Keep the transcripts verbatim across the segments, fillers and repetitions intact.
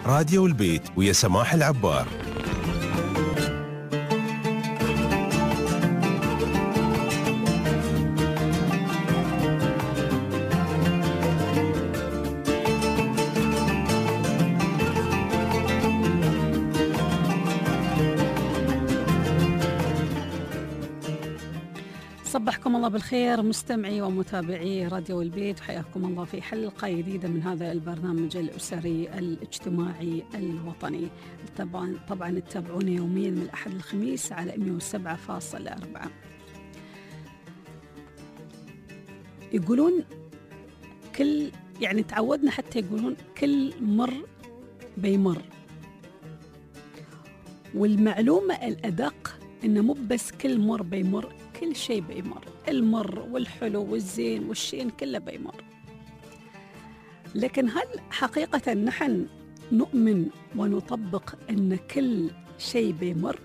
راديو البيت ويا سماح العبار. صبحكم الله بالخير مستمعي ومتابعي راديو البيت، وحياكم الله في حلقة جديدة من هذا البرنامج الأسري الاجتماعي الوطني. طبعا طبعا تتابعوني يوميا من الأحد الخميس على مئة وسبعة فاصلة أربعة. يقولون كل يعني تعودنا حتى يقولون كل مر بيمر، والمعلومة الأدق إنه مو بس كل مر بيمر، كل شيء بيمر، المر والحلو والزين والشين كله بيمر. لكن هل حقيقة نحن نؤمن ونطبق أن كل شيء بيمر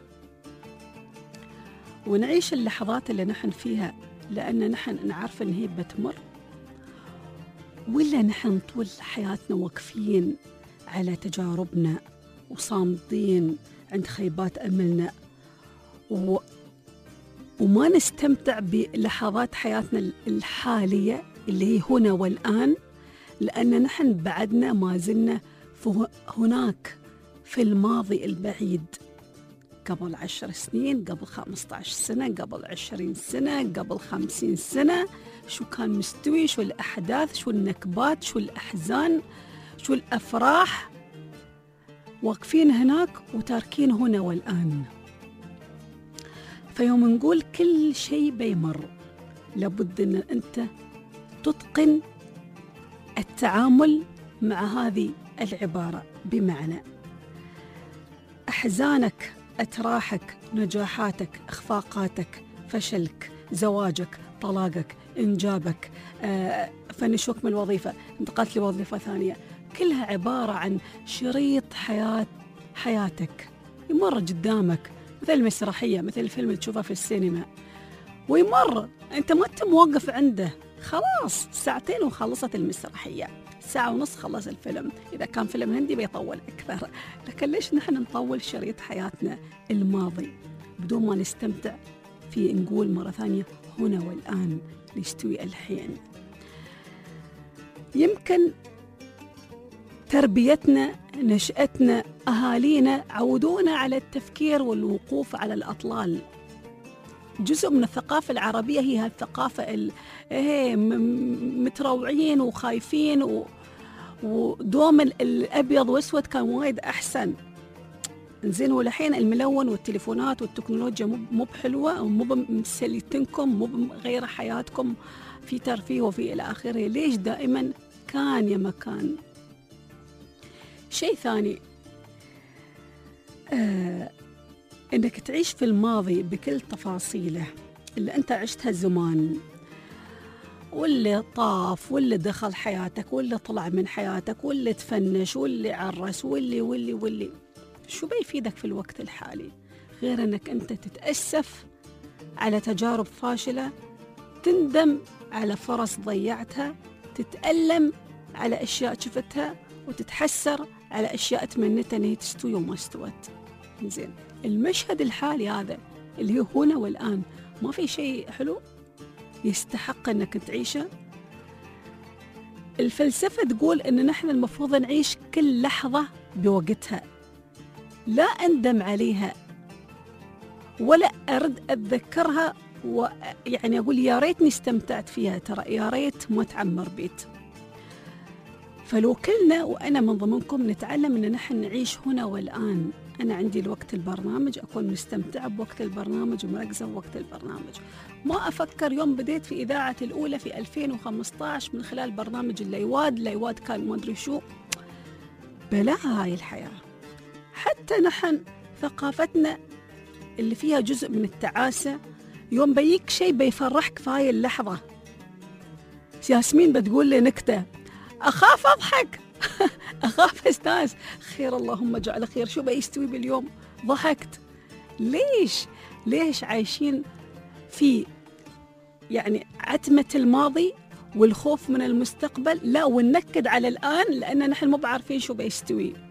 ونعيش اللحظات اللي نحن فيها لأن نحن نعرف أن هي بتمر، ولا نحن طول حياتنا واقفين على تجاربنا وصامدين عند خيبات أملنا و وما نستمتع بلحظات حياتنا الحالية اللي هي هنا والآن، لأن نحن بعدنا ما زلنا هناك في الماضي البعيد، قبل عشر سنين، قبل خمسة عشر سنة، قبل عشرين سنة، قبل خمسين سنة، شو كان مستوي، شو الأحداث، شو النكبات، شو الأحزان، شو الأفراح، واقفين هناك وتاركين هنا والآن. فيوم نقول كل شيء بيمر، لابد أن أنت تتقن التعامل مع هذه العبارة، بمعنى أحزانك، أتراحك، نجاحاتك، إخفاقاتك، فشلك، زواجك، طلاقك، إنجابك، آه، فنشوك من الوظيفة، انتقلت لوظيفة ثانية، كلها عبارة عن شريط حياة حياتك يمر قدامك، مثل المسرحية، مثل الفيلم اللي تشوفه في السينما ويمر، أنت ما أنت موقف عنده، خلاص ساعتين وخلصت المسرحية، ساعة ونص خلص الفيلم، إذا كان فيلم هندي بيطول أكثر. لكن ليش نحن نطول شريط حياتنا الماضي بدون ما نستمتع في، نقول مرة ثانية، هنا والآن، نستوي الحين. يمكن تربيتنا، نشأتنا، أهالينا عودونا على التفكير والوقوف على الأطلال. جزء من الثقافة العربية هي الثقافة متروعين وخايفين و... ودوم الأبيض وأسود كان وايد أحسن. زين، والحين الملون والتليفونات والتكنولوجيا مو بحلوة، مو بمسليتنكم، مو بغير حياتكم، في ترفيه وفي إلى آخره. ليش دائما كان يا مكان؟ شيء ثاني، آه، إنك تعيش في الماضي بكل تفاصيله اللي أنت عشتها زمان، واللي طاف، واللي دخل حياتك، واللي طلع من حياتك، واللي تفنش، واللي عرس، واللي واللي واللي شو بيفيدك في الوقت الحالي غير أنك أنت تتأسف على تجارب فاشلة، تندم على فرص ضيعتها، تتألم على أشياء شفتها، وتتحسر على أشياء تمنيتها أن هي تستوي وما استوت. زين، المشهد الحالي هذا اللي هو هنا والآن، ما في شيء حلو يستحق أنك تعيشه. الفلسفة تقول أن نحن المفروض نعيش كل لحظة بوقتها، لا أندم عليها ولا أرد أتذكرها، ويعني أقول يا ريتني استمتعت فيها، ترى يا ريت ما تعمر بيت. فلو كلنا وأنا من ضمنكم نتعلم أن نحن نعيش هنا والآن، أنا عندي الوقت البرنامج، أكون مستمتعة بوقت البرنامج ومركزة بوقت البرنامج، ما أفكر يوم بديت في إذاعة الأولى في ألفين وخمسة عشر من خلال برنامج الليواد، الليواد كان ما أدري شو، بلا هاي الحياة. حتى نحن ثقافتنا اللي فيها جزء من التعاسة، يوم بيك شيء بيفرحك في هاي اللحظة. ياسمين بتقول لي نكتة، أخاف أضحك أخاف أستانس، خير اللهم اجعل خير، شو بيستوي باليوم؟ ضحكت. ليش؟ ليش عايشين في يعني عتمة الماضي والخوف من المستقبل؟ لا، وننكد على الآن لأن نحن مو بعارفين شو بيستوي.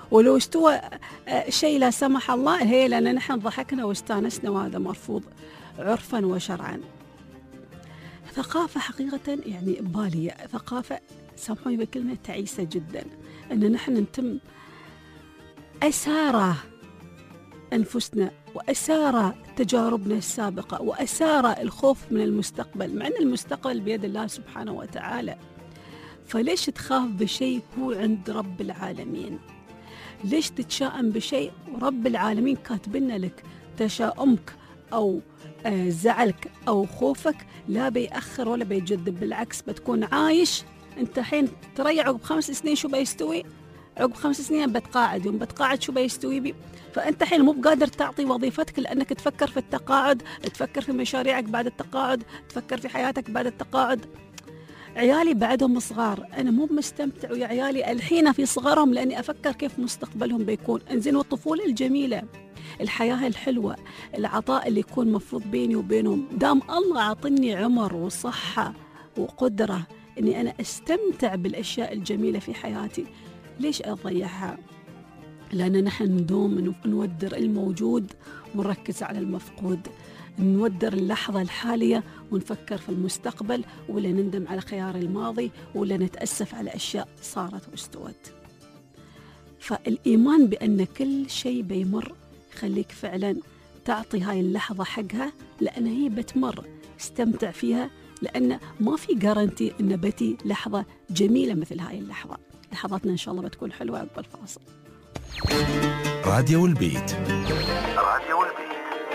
ولو استوى شيء لا سمح الله هي لأن نحن ضحكنا واستانسنا، وهذا مرفوض عرفا وشرعا. ثقافة حقيقة يعني بالية، ثقافة سامحوني بكلمة تعيسة جدا، أن نحن نتم أسارة أنفسنا وأسارة تجاربنا السابقة وأسارة الخوف من المستقبل، مع أن المستقبل بيد الله سبحانه وتعالى. فليش تخاف بشيء هو عند رب العالمين؟ ليش تتشائم بشيء ورب العالمين كاتبنا لك تشاؤمك أو زعلك أو خوفك لا بيأخر ولا بيجذب، بالعكس بتكون عايش. أنت حين تريع عقب خمس سنين شو بيستوي؟ عقب خمس سنين بتقاعد، يوم بتقاعد شو بيستوي بي؟ فأنت حين مو بقادر تعطي وظيفتك لأنك تفكر في التقاعد، تفكر في مشاريعك بعد التقاعد، تفكر في حياتك بعد التقاعد. عيالي بعدهم صغار، أنا مو مستمتع ويا عيالي الحين في صغرهم لأني أفكر كيف مستقبلهم بيكون. انزين والطفولة الجميلة، الحياة الحلوة، العطاء اللي يكون مفروض بيني وبينهم، دام الله عطني عمر وصحة وقدرة أني أنا أستمتع بالأشياء الجميلة في حياتي، ليش أضيعها؟ لأن نحن ندوم نودر الموجود ونركز على المفقود، نودر اللحظة الحالية ونفكر في المستقبل، ولا نندم على خيار الماضي، ولا نتأسف على أشياء صارت واستوت. فالإيمان بأن كل شيء بيمر خليك فعلا تعطي هاي اللحظة حقها، لأن هي بتمر، استمتع فيها، لأن ما في جارنتي أن بتي لحظة جميلة مثل هاي اللحظة. لحظاتنا إن شاء الله بتكون حلوة عقب الفاصل. راديو البيت. راديو البيت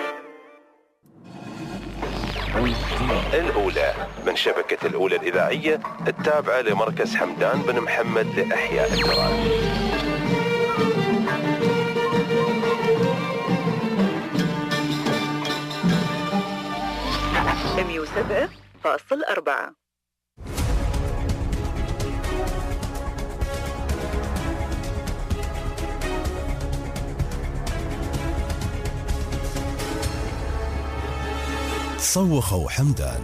الأولى من شبكة الأولى الإذاعية التابعة لمركز حمدان بن محمد لإحياء التراث. مية وسبعة فاصل أربعة. صوخوا حمدان.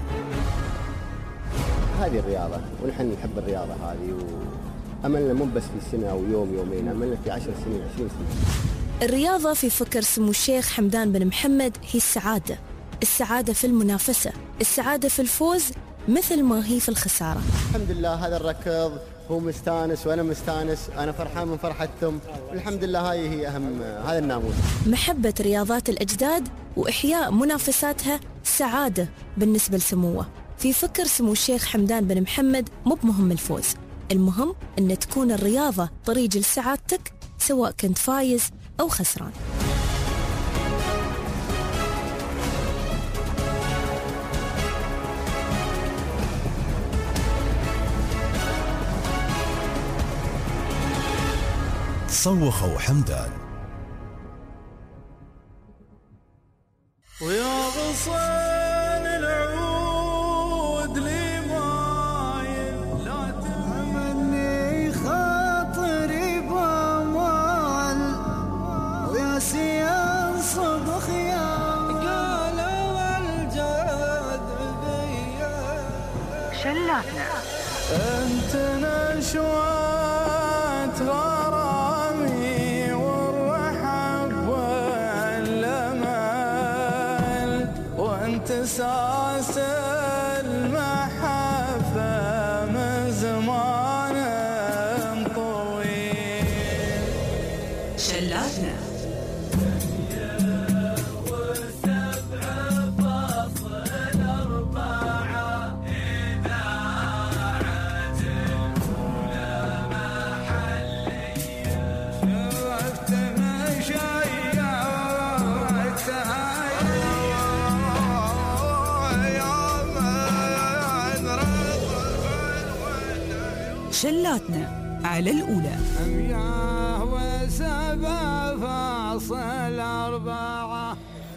هذه الرياضة ونحن نحب الرياضة هذه، وأملنا مو بس في سنة أو يوم يومين، أملنا في عشر سنين عشرين سنة. الرياضة في فكر سمو الشيخ حمدان بن محمد هي السعادة، السعادة في المنافسة، السعادة في الفوز مثل ما هي في الخسارة. الحمد لله هذا الركض هو مستانس وأنا مستانس، أنا فرحان من فرحتهم، والحمد لله هاي هي أهم، هذا الناموس. محبة رياضات الأجداد وإحياء منافساتها سعادة بالنسبة لسموه. في فكر سمو الشيخ حمدان بن محمد مو بمهم الفوز، المهم أن تكون الرياضة طريق لسعادتك سواء كنت فايز أو خسران. صوخوا حمدان. ويا غصان العود لي مايل لا تمني خاطري بامال، ويا سيان صبخ يا قالوا الجاد بيا شلاتنا انت نشوات غرامي والرحب والامل، وانت ساس المحبه من زمان طويل. شلاتنا شلاتنا على الأولى. مياه وسبع فاصل أربعة.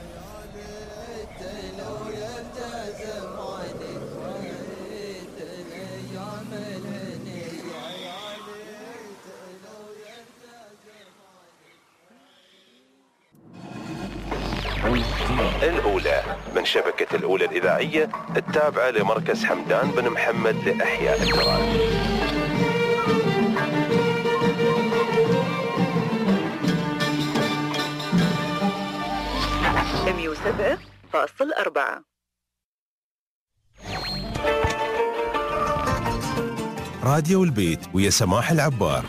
الأولى من شبكة الأولى الإذاعية التابعة لمركز حمدان بن محمد لإحياء التراث. سبعة فاصل أربعة. راديو البيت ويا سماح العبار.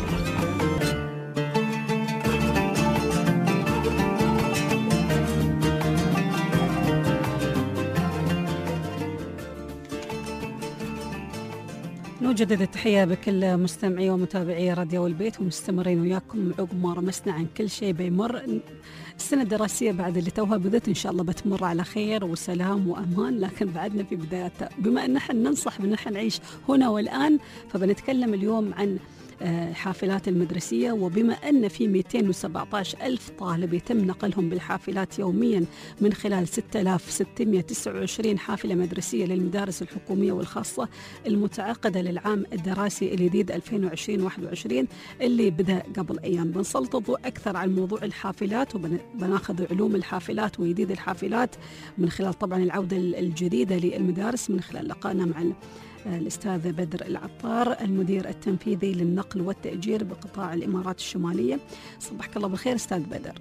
نجدد التحية بكل مستمعي ومتابعي راديو البيت، ومستمرين وياكم عقب ما رمسنا عن كل شيء بيمر. السنة الدراسية بعد اللي توها بدت إن شاء الله بتمر على خير وسلام وأمان، لكن بعدنا في بدايتها. بما أن نحن ننصح بأن نحن نعيش هنا والآن، فبنتكلم اليوم عن الحافلات المدرسية. وبما أن في مئتين وسبعة عشر ألف طالب يتم نقلهم بالحافلات يوميا من خلال ستة آلاف وستمئة وتسعة وعشرين حافلة مدرسية للمدارس الحكومية والخاصة المتعاقدة للعام الدراسي الجديد ألفين وعشرين واحد وعشرين اللي بدأ قبل أيام، بنسلط الضوء أكثر عن موضوع الحافلات، وبناخذ علوم الحافلات وجديد الحافلات من خلال طبعا العودة الجديدة للمدارس من خلال لقائنا مع الأستاذ بدر العطار المدير التنفيذي للنقل والتأجير بقطاع الإمارات الشمالية. صبحك الله بالخير أستاذ بدر.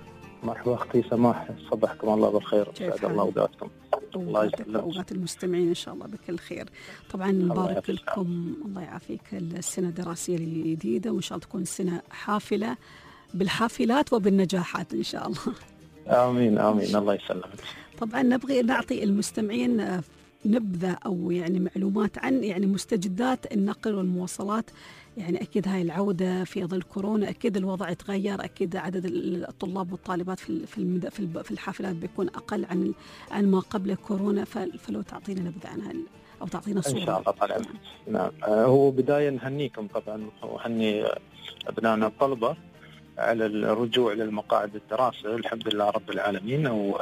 مرحبا أختي سماح، صبحكم الله بالخير، سعد الله أوقاتكم. الله يسلمك. أوقات المستمعين إن شاء الله بكل خير. طبعا نبارك لكم، الله يعافيك، السنة الدراسية الجديدة، وإن شاء الله تكون سنة حافلة بالحافلات وبالنجاحات إن شاء الله. آمين آمين، الله يسلمك. طبعا نبغي نعطي المستمعين نبذة أو يعني معلومات عن يعني مستجدات النقل والمواصلات. يعني أكيد هاي العودة في ظل كورونا، أكيد الوضع تغير، أكيد عدد الطلاب والطالبات في في في الحافلات بيكون أقل عن عن ما قبل كورونا، فلو تعطينا نبذة عنها أو تعطينا صورة. إن شاء الله طبعا. نعم، هو بداية نهنيكم طبعا وهني أبنائنا الطلبة على الرجوع للمقاعد الدراسة، الحمد لله رب العالمين، و...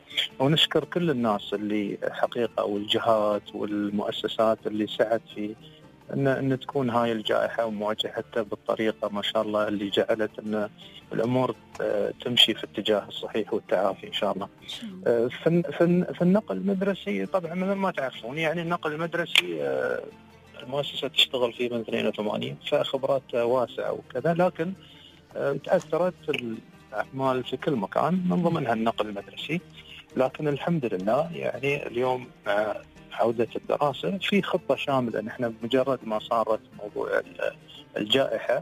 ونشكر كل الناس اللي حقيقة والجهات والمؤسسات اللي سعت في أن, أن تكون هاي الجائحة ومواجهتها بالطريقة ما شاء الله اللي جعلت أن الأمور تمشي في الاتجاه الصحيح والتعافي إن شاء الله. في, في, في النقل المدرسي طبعا مثل ما تعرفون، يعني النقل المدرسي المؤسسة تشتغل فيه من اثنين وثمانين، فخبرات واسعة وكذا، لكن تأثرت الأعمال في كل مكان من ضمنها النقل المدرسي. لكن الحمد لله يعني اليوم مع عودة الدراسة في خطة شاملة. نحن بمجرد ما صارت موضوع الجائحة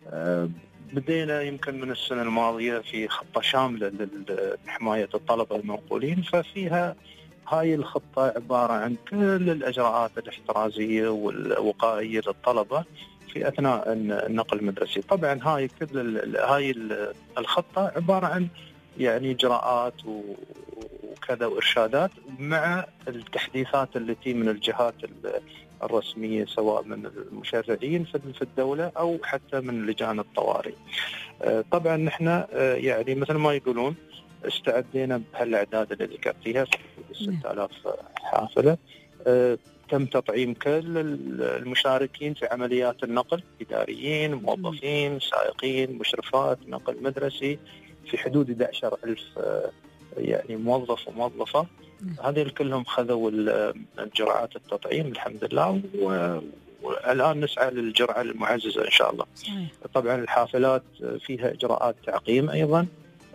بدينا يمكن من السنة الماضية في خطة شاملة لحماية الطلبة المنقولين، ففيها هاي الخطة عبارة عن كل الإجراءات الاحترازية والوقائية للطلبة في أثناء النقل المدرسي. طبعا هاي كل هاي الخطة عبارة عن يعني إجراءات وكذا وإرشادات مع التحديثات التي من الجهات الرسمية سواء من المشرعين في الدولة أو حتى من لجان الطوارئ. طبعا نحن يعني مثل ما يقولون استعدينا بهالأعداد اللي ذكرتيها ستة آلاف حافلة. تم تطعيم كل المشاركين في عمليات النقل، إداريين، موظفين، سائقين، مشرفات نقل مدرسي، في حدود أحد عشر ألف يعني موظف وموظفة. هذه كلهم خذوا الجرعات التطعيم الحمد لله، والآن نسعى للجرعة المعززة إن شاء الله. طبعا الحافلات فيها إجراءات تعقيم أيضا،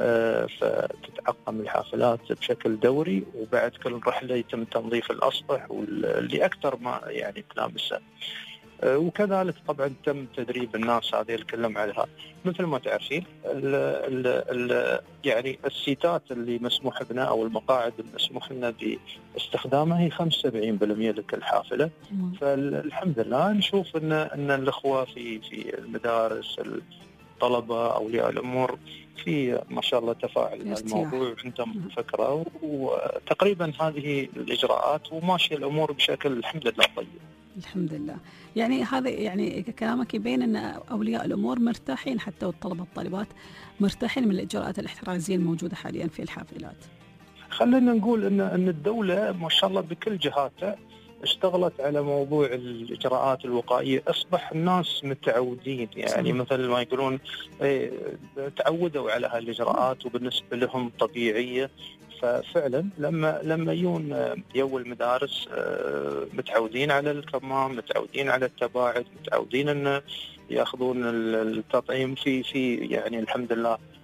فتتعقم الحافلات بشكل دوري، وبعد كل رحلة يتم تنظيف الأسطح واللي أكثر ما يعني تلامسه. وكذلك طبعا تم تدريب الناس هذه الكلام عليها. مثل ما تعرفين ال ال يعني السيتات اللي مسموح بنا أو المقاعد المسموح لنا باستخدامها هي خمسة وسبعين بالمئة لكل حافلة. فالحمد لله نشوف ان ان الاخوه في في المدارس، الطلبه، اولياء الامور في ما شاء الله تفاعل الموضوع، عندهم فكره، وتقريبا هذه الاجراءات وماشيه الامور بشكل الحمد لله طيب. الحمد لله. يعني هذا يعني كلامك يبين ان اولياء الامور مرتاحين، حتى والطلبه الطالبات مرتاحين من الاجراءات الاحترازيه الموجوده حاليا في الحافلات. خلينا نقول ان ان الدوله ما شاء الله بكل جهاتها اشتغلت على موضوع الإجراءات الوقائية. أصبح الناس متعودين، يعني مثل ما يقولون ايه تعودوا على هالإجراءات وبالنسبة لهم طبيعية. ففعلا لما لما يجون يو المدارس متعودين على الكمام، متعودين على التباعد، متعودين أن يأخذون التطعيم في في يعني الحمد لله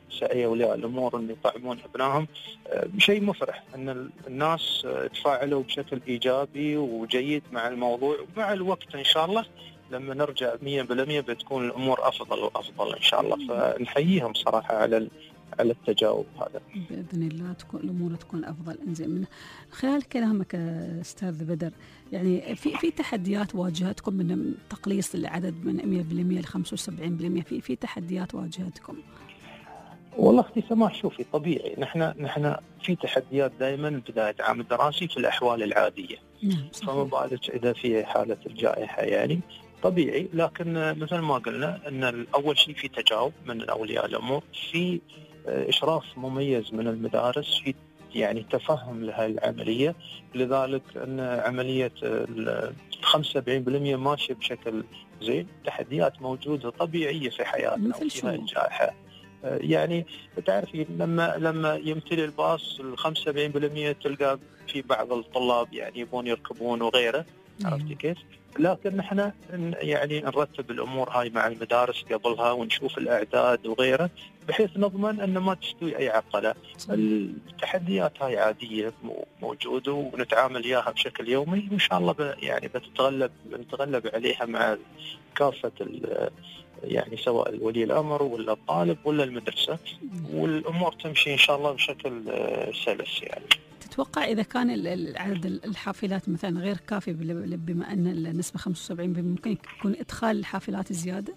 سعي اولياء الامور ان يطعمون ابنائهم. شيء مفرح ان الناس تفاعلوا بشكل ايجابي وجيد مع الموضوع، ومع الوقت ان شاء الله لما نرجع مية بالمية بتكون الامور افضل وافضل ان شاء الله. فنحييهم صراحه على على التجاوب هذا. باذن الله تكون الامور تكون افضل. انزين، من خلال كلامك استاذ بدر، يعني في في تحديات واجهتكم من تقليص العدد من مية بالمية ل خمسة وسبعين بالمية، في في تحديات واجهتكم؟ والله اختي سماح، شوفي طبيعي نحن نحن في تحديات دائما بدايه عام الدراسي في الاحوال العاديه. نعم، فما بالك اذا في حاله الجائحه، يعني طبيعي. لكن مثل ما قلنا ان اول شيء في تجاوب من اولياء الامور، في اشراف مميز من المدارس، في يعني تفهم لهذه العمليه. لذلك ان عمليه ال خمسة وسبعين بالمية ماشيه بشكل زين. تحديات موجوده طبيعيه في حياتنا وفي هذه الجائحه. يعني تعرفي لما لما يمتلي الباص ال خمسة وسبعين بالمية تلقى في بعض الطلاب يعني يبون يركبون وغيره، عرفتي كيف؟ لكن نحن يعني نرتب الامور هاي مع المدارس قبلها ونشوف الاعداد وغيره، بحيث نضمن ان ما تستوي اي عقله. التحديات هاي عاديه موجوده ونتعامل وياها بشكل يومي، وان شاء الله يعني بتتغلب بنتغلب عليها مع كافه يعني سواء ولي الامر ولا الطالب ولا المدرسه، والامور تمشي ان شاء الله بشكل سلس. يعني تتوقع إذا كان عدد الحافلات مثلا غير كافي بما أن النسبة خمسة وسبعين بالمية، ممكن يكون إدخال الحافلات الزيادة؟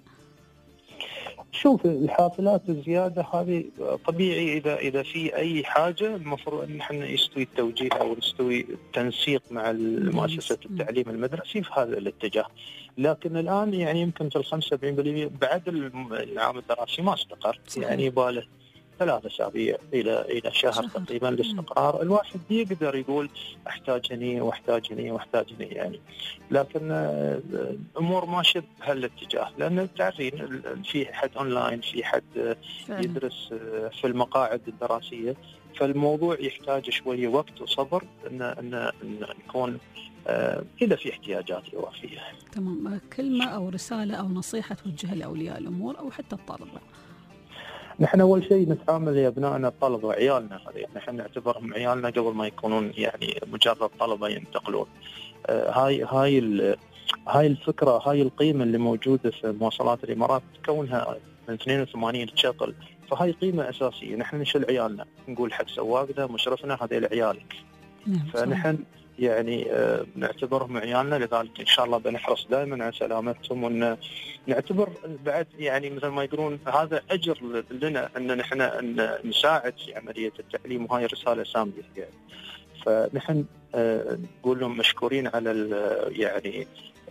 شوف، الحافلات الزيادة هذه طبيعي. إذا إذا في أي حاجة المفروض أن نحن يستوي التوجيه أو يستوي التنسيق مع مؤسسة التعليم المدرسي في هذا الاتجاه. لكن الآن يعني يمكن في الخمسة وسبعين بالمية بعد العام الدراسي ما استقر، يعني يباله ثلاث أسابيع إلى إلى شهر تقريبا الاستقرار. الواحد يقدر يقول أحتاج هني وأحتاج هني وأحتاج هني يعني. لكن الأمور ماشية بهالاتجاه، لأن تعرفين في حد أونلاين، في حد يدرس في المقاعد الدراسية، فالموضوع يحتاج شوية وقت وصبر إن إن إن يكون إذا في احتياجات إضافية. تمام. كلمة أو رسالة أو نصيحة توجهها لأولياء الأمور أو حتى الطلبة؟ نحن أول شيء نتعامل يا أبنائنا الطلبة وعيالنا، هذه نحن نعتبرهم عيالنا قبل ما يكونون يعني مجرد طلبة ينتقلون. آه هاي هاي هاي الفكرة، هاي القيمة اللي موجودة في مواصلات الإمارات كونها من اثنين وثمانين شغل، فهاي قيمة أساسية. نحن نشيل عيالنا، نقول حق سواقنا مشرفنا هذيل عيالك. فنحن يعني آه نعتبرهم عيالنا، لذلك إن شاء الله بنحرص دائما على سلامتهم، وأن نعتبر بعد يعني مثل ما يقولون هذا أجر لنا أن نحن أن نساعد في عملية التعليم، وهاي رسالة سامية يعني. فنحن آه نقول لهم مشكورين على يعني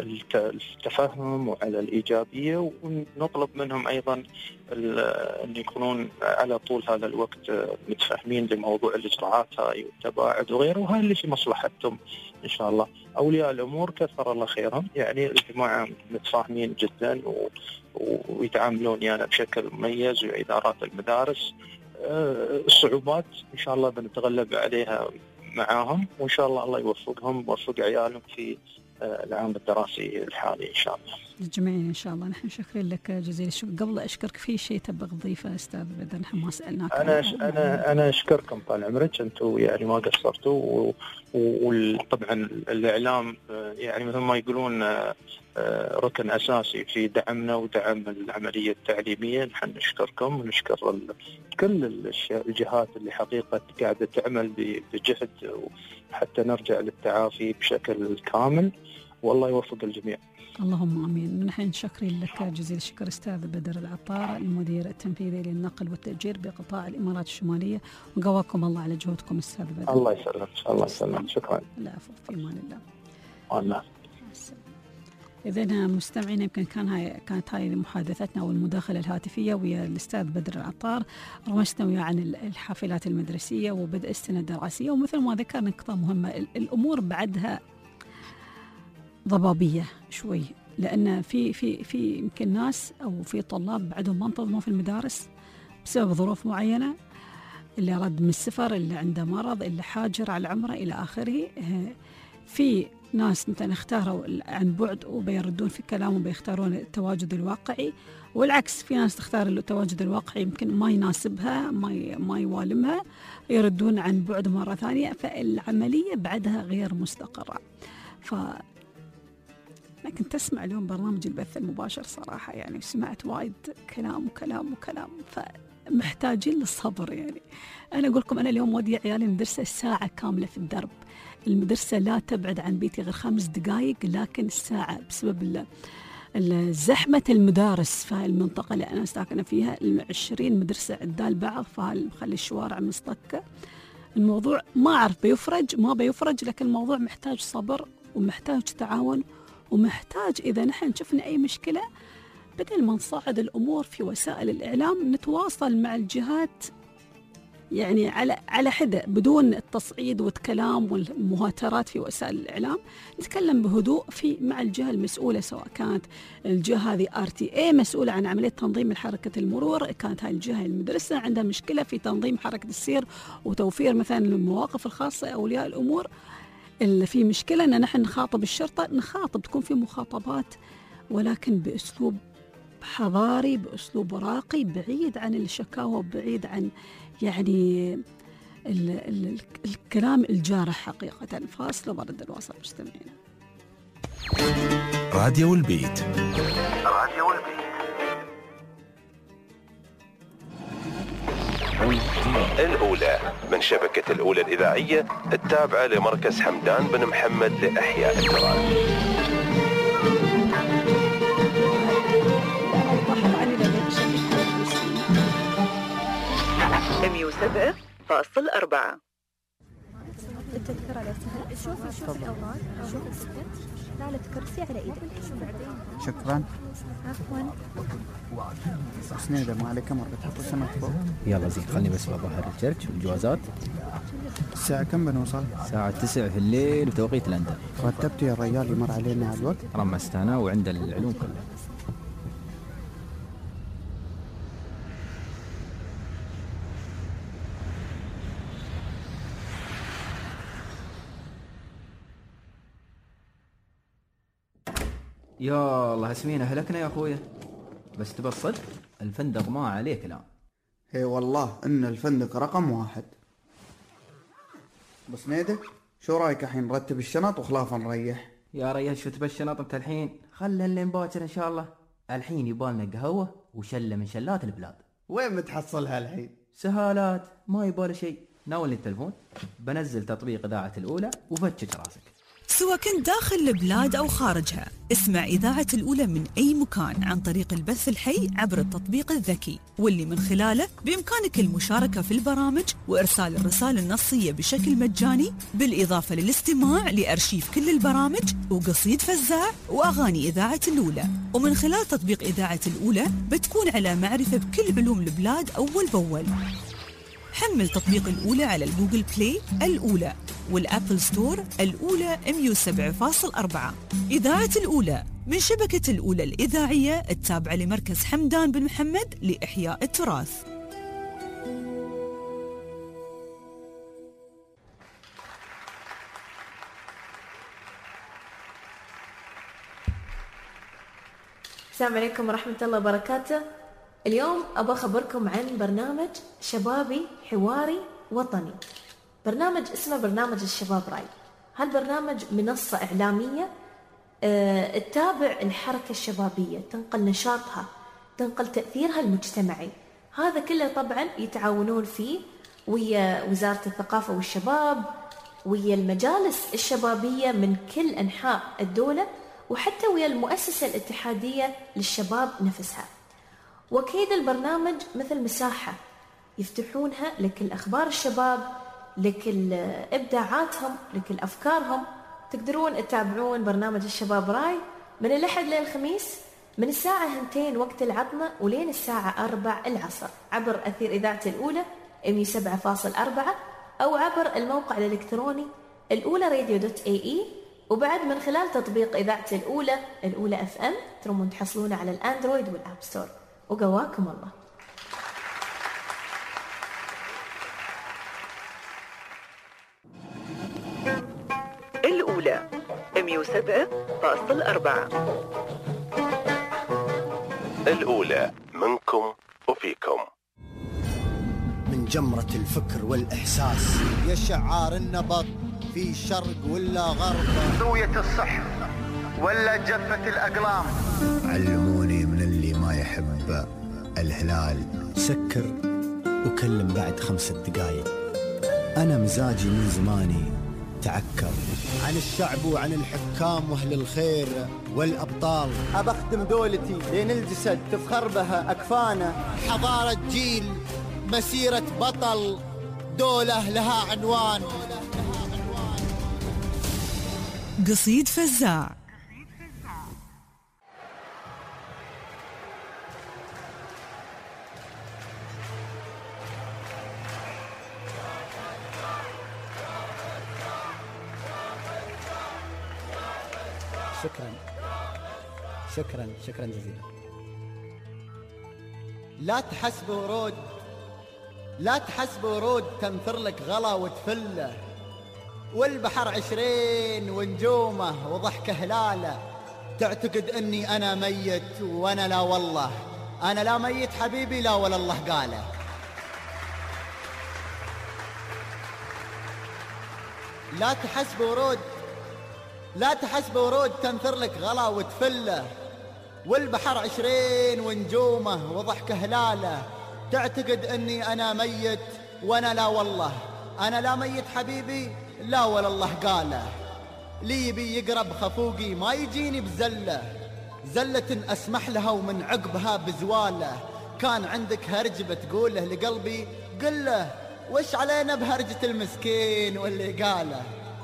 التفهم وعلى الإيجابية، ونطلب منهم أيضا أن يكونون على طول هذا الوقت متفاهمين لموضوع الإجراءات هاي والتباعد وغيره، وهاي اللي في مصلحتهم إن شاء الله. أولياء الأمور كثر الله خيرهم، يعني الجماعة متفاهمين جدا ويتعاملون يعني بشكل مميز، وإدارات المدارس الصعوبات إن شاء الله بنتغلب عليها معاهم، وإن شاء الله الله يوفقهم ويوفق عيالهم في العام الدراسي الحالي إن شاء الله. جميعا إن شاء الله. نحن شكرا لك جزيل الشكر. قبل أشكرك في شيء تبغى تضيفه أستاذ بدر؟ نحن ما سألناك. أنا ش... أنا أنا أشكركم طال عمرك، أنتم يعني ما قصرتوا، وطبعا الإعلام يعني مثل ما يقولون ركن أساسي في دعمنا ودعم العملية التعليمية. نحن نشكركم ونشكر ال... كل الجهات اللي حقيقة قاعدة تعمل بجهد حتى نرجع للتعافي بشكل كامل، والله يوفق الجميع. اللهم امين. نحن شاكرين لك جزيل الشكر استاذ بدر العطار، المدير التنفيذي للنقل والتأجير بقطاع الامارات الشماليه، وقواكم الله على جهودكم استاذ بدر. الله يسلمك. الله يسلمك. شكرا. العفو، في امان الله. الله. إذا مستمعين، يمكن كان هاي كانت هاي محادثتنا أو المداخلة الهاتفية ويا الأستاذ بدر العطار، رمشنا وياه عن الحافلات المدرسية وبدء السنة الدراسية، ومثل ما ذكر نقطة مهمة، الأمور بعدها ضبابية شوي، لأن في في في يمكن ناس أو في طلاب بعدهم ما انتظموا في المدارس بسبب ظروف معينة، اللي رد من السفر، اللي عنده مرض، اللي حاجر على العمرة إلى آخره. في ناس مثلا اختاروا عن بعد وبيردون في كلامهم بيختارون التواجد الواقعي، والعكس في ناس تختار التواجد الواقعي يمكن ما يناسبها ما ما يوالمها يردون عن بعد مرة ثانية، فالعملية بعدها غير مستقرة. ف أنا كنت أسمع اليوم برنامج البث المباشر صراحة يعني، سمعت وايد كلام وكلام وكلام، فمحتاجين للصبر يعني. أنا أقول لكم أنا اليوم ودي عيالي المدرسة ساعة كاملة في الدرب، المدرسة لا تبعد عن بيتي غير خمس دقائق، لكن الساعة بسبب زحمة المدارس في المنطقة اللي أنا ساكنة فيها، العشرين مدرسة عدال بعض، فمخلي الشوارع مصطكة. الموضوع ما أعرف بيفرج ما بيفرج، لكن الموضوع محتاج صبر ومحتاج تعاون، ومحتاج إذا نحن شفنا أي مشكلة بدل ما نصعد الأمور في وسائل الإعلام نتواصل مع الجهات يعني على على حدة بدون التصعيد والكلام والمهاترات في وسائل الإعلام، نتكلم بهدوء في مع الجهة المسؤولة، سواء كانت الجهة هذه آر تي إيه مسؤولة عن عملية تنظيم حركة المرور، كانت هاي الجهة المدرسة عندها مشكلة في تنظيم حركة السير وتوفير مثلا المواقف الخاصة أولياء الأمور، اللي في مشكلة أن نحن نخاطب الشرطة، نخاطب تكون في مخاطبات ولكن بأسلوب حضاري، بأسلوب راقي، بعيد عن الشكاوى، بعيد عن يعني ال ال الكلام الجارح حقيقة. فاصل وبرد الوصل مستمعين. راديو البيت. راديو البيت. الأولى من شبكة الأولى الإذاعية التابعة لمركز حمدان بن محمد لإحياء التراث. مية وسبعة فاصل أربعة. التذكرة لو سهل. شوفي شوفي الأوراق، شوفي السكت، ثالث كرسي على إيدك. شكرا. عفوا. سنيدة ما عليك مرة تحط السمك فوق. يلا زين خلني بس بظهر الشركة والجوازات. الساعة كم بنوصل؟ الساعة تسعة في الليل بتوقيت لندن. رتبت يا رجال يمر علينا الوقت؟ رمست أنا وعند العلوم كلها. يا الله اسمينا هلكنا يا أخويا، بس تبى الصدق الفندق ما عليه كلام. هي والله إن الفندق رقم واحد. بس نيدة شو رايك الحين نرتب الشنط وخلاص نريح؟ يا ريال شو تبى الشنط انت الحين؟ خلها اللين باكر ان شاء الله. الحين يبالنا قهوة وشلة من شلات البلاد. وين متحصلها الحين؟ سهالات ما يبال شيء. ناولني التلفون بنزل تطبيق إذاعة الأولى وفتش راسك. سواء كنت داخل البلاد أو خارجها، اسمع إذاعة الأولى من أي مكان عن طريق البث الحي عبر التطبيق الذكي، واللي من خلاله بإمكانك المشاركة في البرامج وإرسال الرسائل النصية بشكل مجاني، بالإضافة للاستماع لأرشيف كل البرامج وقصيد فزاع وأغاني إذاعة الأولى. ومن خلال تطبيق إذاعة الأولى بتكون على معرفة بكل علوم البلاد أول بأول. حمل تطبيق الأولى على الجوجل بلاي الأولى والأبل ستور الأولى مية وسبعة فاصل أربعة. إذاعة الأولى من شبكة الأولى الإذاعية التابعة لمركز حمدان بن محمد لإحياء التراث. السلام عليكم ورحمة الله وبركاته. اليوم أبغى أخبركم عن برنامج شبابي حواري وطني. برنامج اسمه برنامج الشباب راي. هالبرنامج منصة إعلامية أه تتابع الحركة الشبابية، تنقل نشاطها، تنقل تأثيرها المجتمعي. هذا كله طبعا يتعاونون فيه ويا وزارة الثقافة والشباب، ويا المجالس الشبابية من كل أنحاء الدولة، وحتى ويا المؤسسة الاتحادية للشباب نفسها. وأكيد البرنامج مثل مساحة يفتحونها لكل أخبار الشباب، لكل إبداعاتهم، لكل أفكارهم. تقدرون تتابعون برنامج الشباب راي من الأحد للخميس من الساعة هنتين وقت العطمة ولين الساعة أربع العصر عبر أثير إذاعة الأولى مية وسبعة فاصل أربعة أو عبر الموقع الإلكتروني الأولى راديو دوت اي اي، وبعد من خلال تطبيق إذاعة الأولى الأولى اف ام ترمون تحصلونه على الأندرويد والآب ستور. وقواكم الله. الأولى واحدة فاصل أربعة. الأولى منكم وفيكم. من جمرة الفكر والإحساس يا شعار النبض في شرق ولا غرب، زوية الصح ولا جفة الأقلام. علموني من اللي ما يحب الهلال سكر وكلم بعد خمسة دقايق. أنا مزاجي من زماني تعكر عن الشعب وعن الحكام واهل الخير والابطال. ابخدم دولتي لين الجسد تفخر بها اكفانه. حضاره جيل مسيره بطل، دوله لها عنوان. قصيد فزاع. شكرا شكرا شكرا جزيلا. لا تحسب ورود لا تحسب ورود تنثر لك غلا وتفله، والبحر عشرين ونجومه وضحك هلاله. تعتقد اني انا ميت وانا لا والله، انا لا ميت حبيبي لا ولا الله قاله. لا تحسب ورود لا تحسب ورود تنثر لك غلا وتفله، والبحر عشرين ونجومه وضحك هلاله. تعتقد اني انا ميت وانا لا والله، انا لا ميت حبيبي لا ولا الله قاله. لي بي يقرب خفوقي ما يجيني بزله، زلة اسمح لها ومن عقبها بزواله. كان عندك هرج بتقوله لقلبي قله، وش علينا بهرجة المسكين واللي قاله.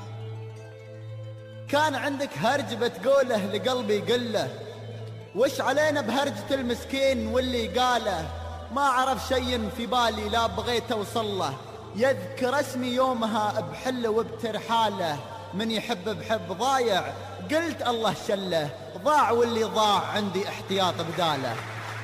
كان عندك هرج بتقوله لقلبي قله، وش علينا بهرجة المسكين واللي قاله. ما عرف شيء في بالي لا بغيت اوصله، يذكر اسمي يومها بحله وبترحاله. من يحب بحب ضايع قلت الله شله، ضاع واللي ضاع عندي احتياط بداله.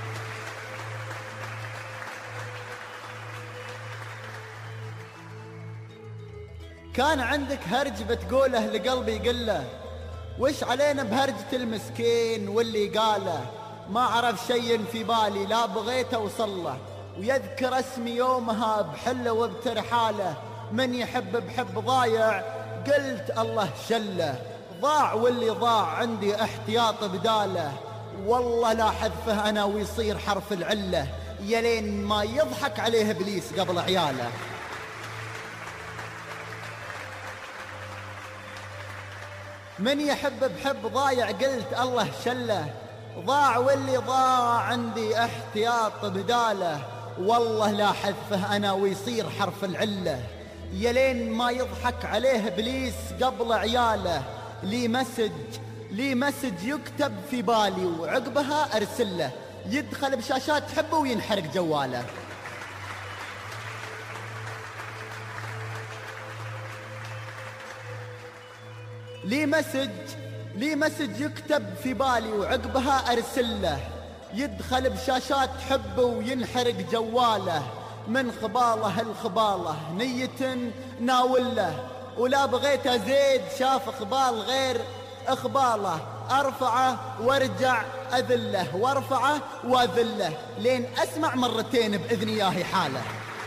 كان عندك هرج بتقوله لقلبي قله، وش علينا بهرجة المسكين واللي قاله. ما عرف شيء في بالي لا بغيت اوصله، ويذكر اسمي يومها بحله وبترحاله. من يحب بحب ضايع قلت الله شله، ضاع واللي ضاع عندي احتياط بداله. والله لا حذفه انا ويصير حرف العله، يلين ما يضحك عليه ابليس قبل عياله. من يحب بحب ضايع قلت الله شله، ضاع واللي ضاع عندي احتياط بداله. والله لا حذفه انا ويصير حرف العله، يلين ما يضحك عليه ابليس قبل عياله. لي مسج لي مسج يكتب في بالي وعقبها ارسله، يدخل بشاشات حبه وينحرق جواله. لي مسج لي مسج يكتب في بالي وعقبها ارسله، يدخل بشاشات حبه وينحرق جواله. من خباله الخباله نية ناوله، ولا بغيت ازيد شاف اخبال غير اخباله. ارفعه وارجع اذله، وارفعه واذله لين اسمع مرتين باذني ياهي حاله.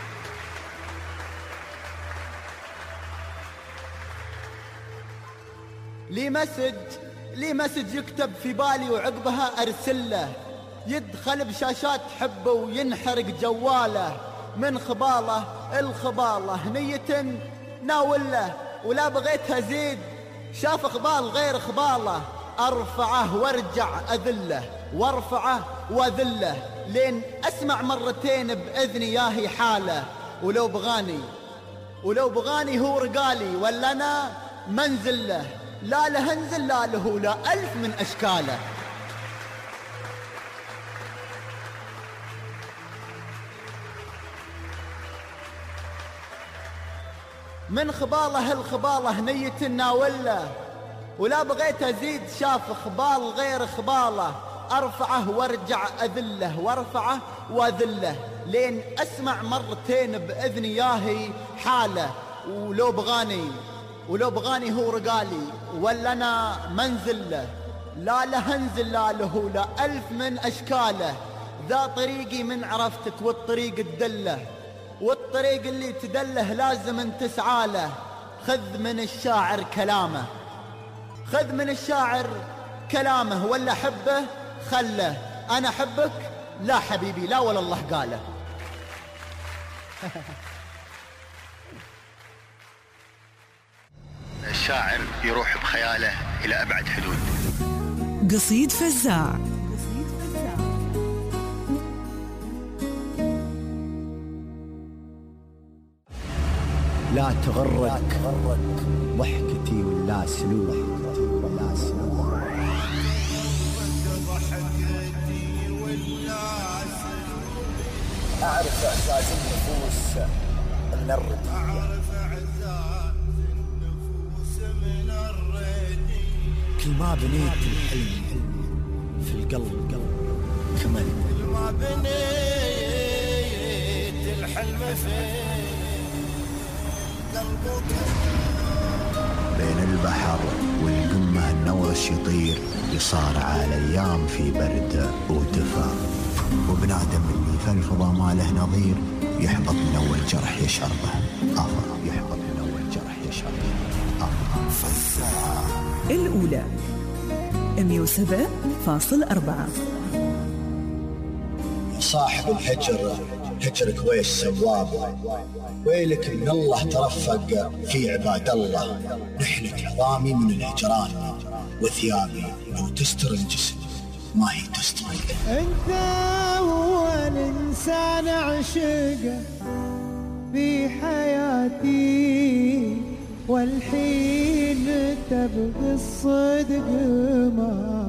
لي مسج لي مسج يكتب في بالي وعقبها ارسله، يدخل بشاشات حبه وينحرق جواله. من خباله الخباله نية ناوله، ولا بغيت ازيد شاف اخبال غير اخباله. ارفعه وارجع اذله، وارفعه واذله لين اسمع مرتين باذني ياهي حاله. ولو بغاني ولو بغاني هو رقالي، ولا انا منزله، لا له انزل لا له لا الف من اشكاله. من خباله الخباله نية ناوله، ولا بغيت ازيد شاف خبال غير خباله. ارفعه وارجع اذله، وارفعه واذله لين اسمع مرتين باذني ياهي حاله. ولو بغاني ولو بغاني هو رقالي ولا أنا منزل له، لا له انزل لا له لا ألف من أشكاله. ذا طريقي من عرفتك والطريق تدله، والطريق اللي تدله لازم انت تسعى له. خذ من الشاعر كلامه، خذ من الشاعر كلامه، ولا حبه خله. أنا حبك لا حبيبي لا ولا الله قاله. الشاعر يروح بخياله إلى أبعد حدود. قصيد فزاع. لا تغرك ضحكتي ولا سلوك، أعرف إعزاز النفوس من الردية، كل ما بنيت الحلم في القلب كمل، كل ما بنيت الحلم في قلبك. بين البحر والقمة النورس يطير، يصارع الأيام في برد ودفا، وبنادم اللي في الفضا ما له نظير، يحبط من أول جرح يشعر به آخر، يحبط من أول جرح يشعر به آخر. فزاع. الأولى مية وسبعة فاصل أربعة. صاحب الهجر هجرك ويش سواب، ويلك من الله ترفق في عباد الله. نحلة عظامي من الهجران، وثيابي لو تستر الجسم ما هي تستر. انت اول انسان عشقه في حياتي، والحين تبغي الصدق ما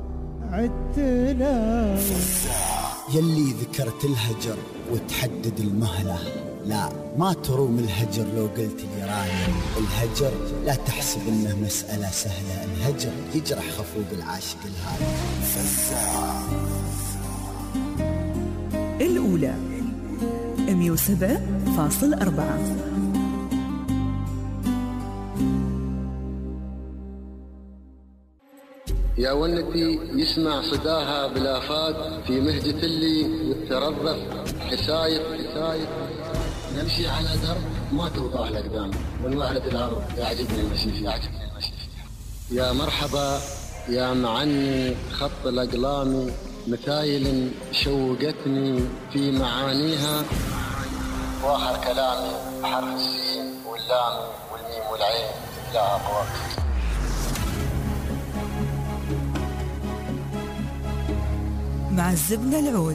عدتنا. يلي ذكرت الهجر وتحدد المهلة، لا ما تروم الهجر لو قلت لي رايم. الهجر لا تحسب انه مسألة سهلة، الهجر يجرح خفوق العاشق الهادي. فزاع. الأولى مية وسبعة فاصل أربعة. يا ونتي يسمع صداها بالآفات، في مهجة اللي وترضف حسايب حسايب. نمشي على درب ما توضح الأقدام، ونوعد الأرض يعجبني المشي يعجبني المشي. يا مرحبا يا معني خط الأقلام، مثايل شوقتني في معانيها، واخر كلامي حرف السين واللام والميم والعين لا أقوى. معذبنا العود.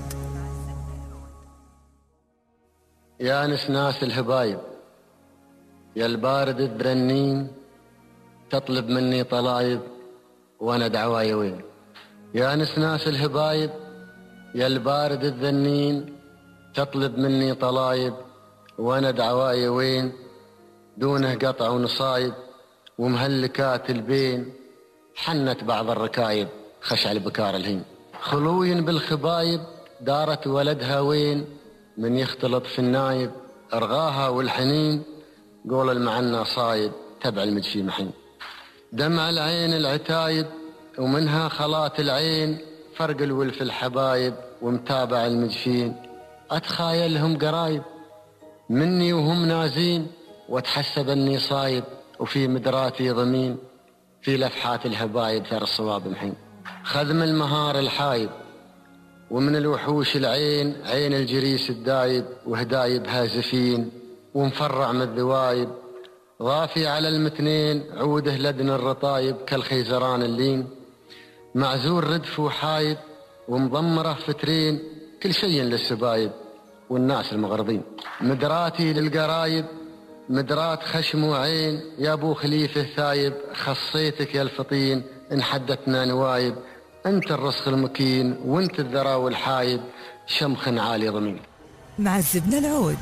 يا نسناس الهبايب يا البارد الدرنين، تطلب مني طلايب وانا دعواي وين. يا نسناس الهبايب يا البارد الذنين، تطلب مني طلايب وانا دعواي وين. دونه قطع ونصايب ومهلكات البين، حنت بعض الركايب خشع البكار الهين. خلوي بالخبايب دارت ولدها وين، من يختلط في النايب أرغاها والحنين. قول المعنى صايب تبع المجفي محين. دمع العين العتايب ومنها خلات العين، فرق الولف الحبايب ومتابع المجفين. أتخايلهم قرايب مني وهم نازين، واتحسب أني صايب وفي مدراتي ضمين. في لفحات الهبايب ثر الصواب محين. خذم المهار الحايب ومن الوحوش العين، عين الجريس الدايب وهدايب هازفين. ومفرع من الذوايب ضافي على المتنين، عوده لدن الرطايب كالخيزران اللين. معزور ردف وحايب ومضمره فترين، كل شيء للسبايب والناس المغرضين. مدراتي للقرايب مدرات خشم وعين، يا ابو خليفه ثايب خصيتك يا الفطين. ان حدثنا نوايب انت الرسخ المكين، وانت الذرا والحايب شمخ عالي ضمين. معذبنا العود.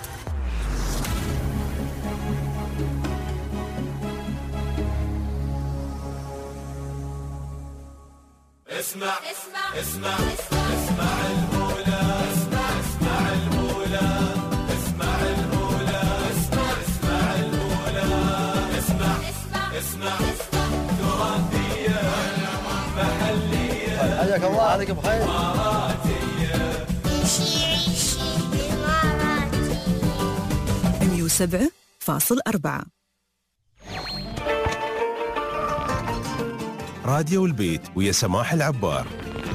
اسمع اسمع اسمع اسمع المولى، اسمع اسمع المولى، اسمع المولى، اسمع اسمع المولى، اسمع يعطيك بخير. مية وسبعة فاصل أربعة راديو البيت ويا سماح العبار.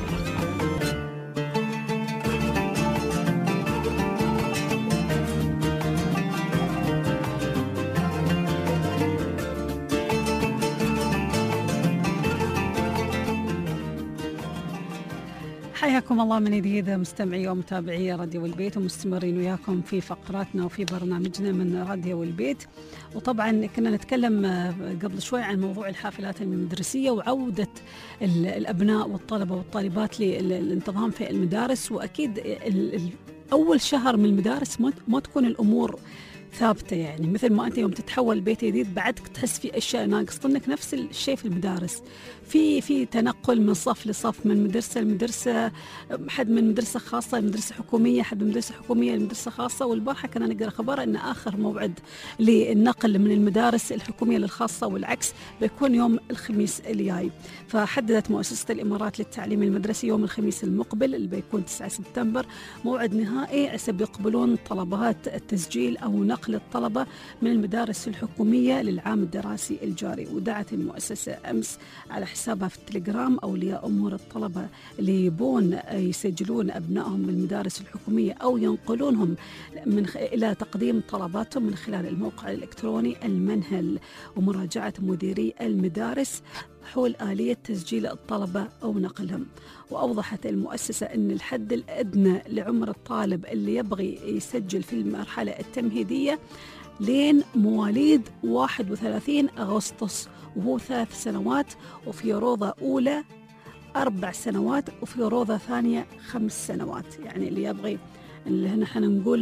حياكم الله من جديد مستمعي ومتابعي راديو البيت، ومستمرين وياكم في فقراتنا وفي برنامجنا من راديو البيت. وطبعا كنا نتكلم قبل شوي عن موضوع الحافلات المدرسية وعودة الأبناء والطلبة والطالبات للانتظام في المدارس. وأكيد أول شهر من المدارس ما تكون الأمور ثابتة، يعني مثل ما أنت يوم تتحول بيت جديد بعدك تحس في أشياء ناقص منك، نفس الشيء في المدارس، في في تنقل من صف لصف، من مدرسة لمدرسة، حد من مدرسة خاصة لمدرسة حكومية، حد من مدرسة حكومية لمدرسة خاصة. والبارحة كنا نقرأ خبر أن آخر موعد للنقل من المدارس الحكومية للخاصة والعكس بيكون يوم الخميس الجاي. فحددت مؤسسة الإمارات للتعليم المدرسي يوم الخميس المقبل اللي بيكون تسعة سبتمبر موعد نهائي حسب يقبلون طلبات التسجيل أو نقل الطلبة من المدارس الحكومية للعام الدراسي الجاري. ودعت المؤسسة أمس على حسابها في التليجرام أولياء أمور الطلبة اللي يبون يسجلون أبنائهم بالمدارس الحكومية أو ينقلونهم من خ... إلى تقديم طلباتهم من خلال الموقع الإلكتروني المنهل ومراجعة مديري المدارس حول آلية تسجيل الطلبة أو نقلهم. وأوضحت المؤسسة أن الحد الأدنى لعمر الطالب اللي يبغي يسجل في المرحلة التمهيدية لين مواليد واحد وثلاثين أغسطس وهو ثلاث سنوات، وفي روضة أولى أربع سنوات، وفي روضة ثانية خمس سنوات. يعني اللي يبغي اللي نحن نقول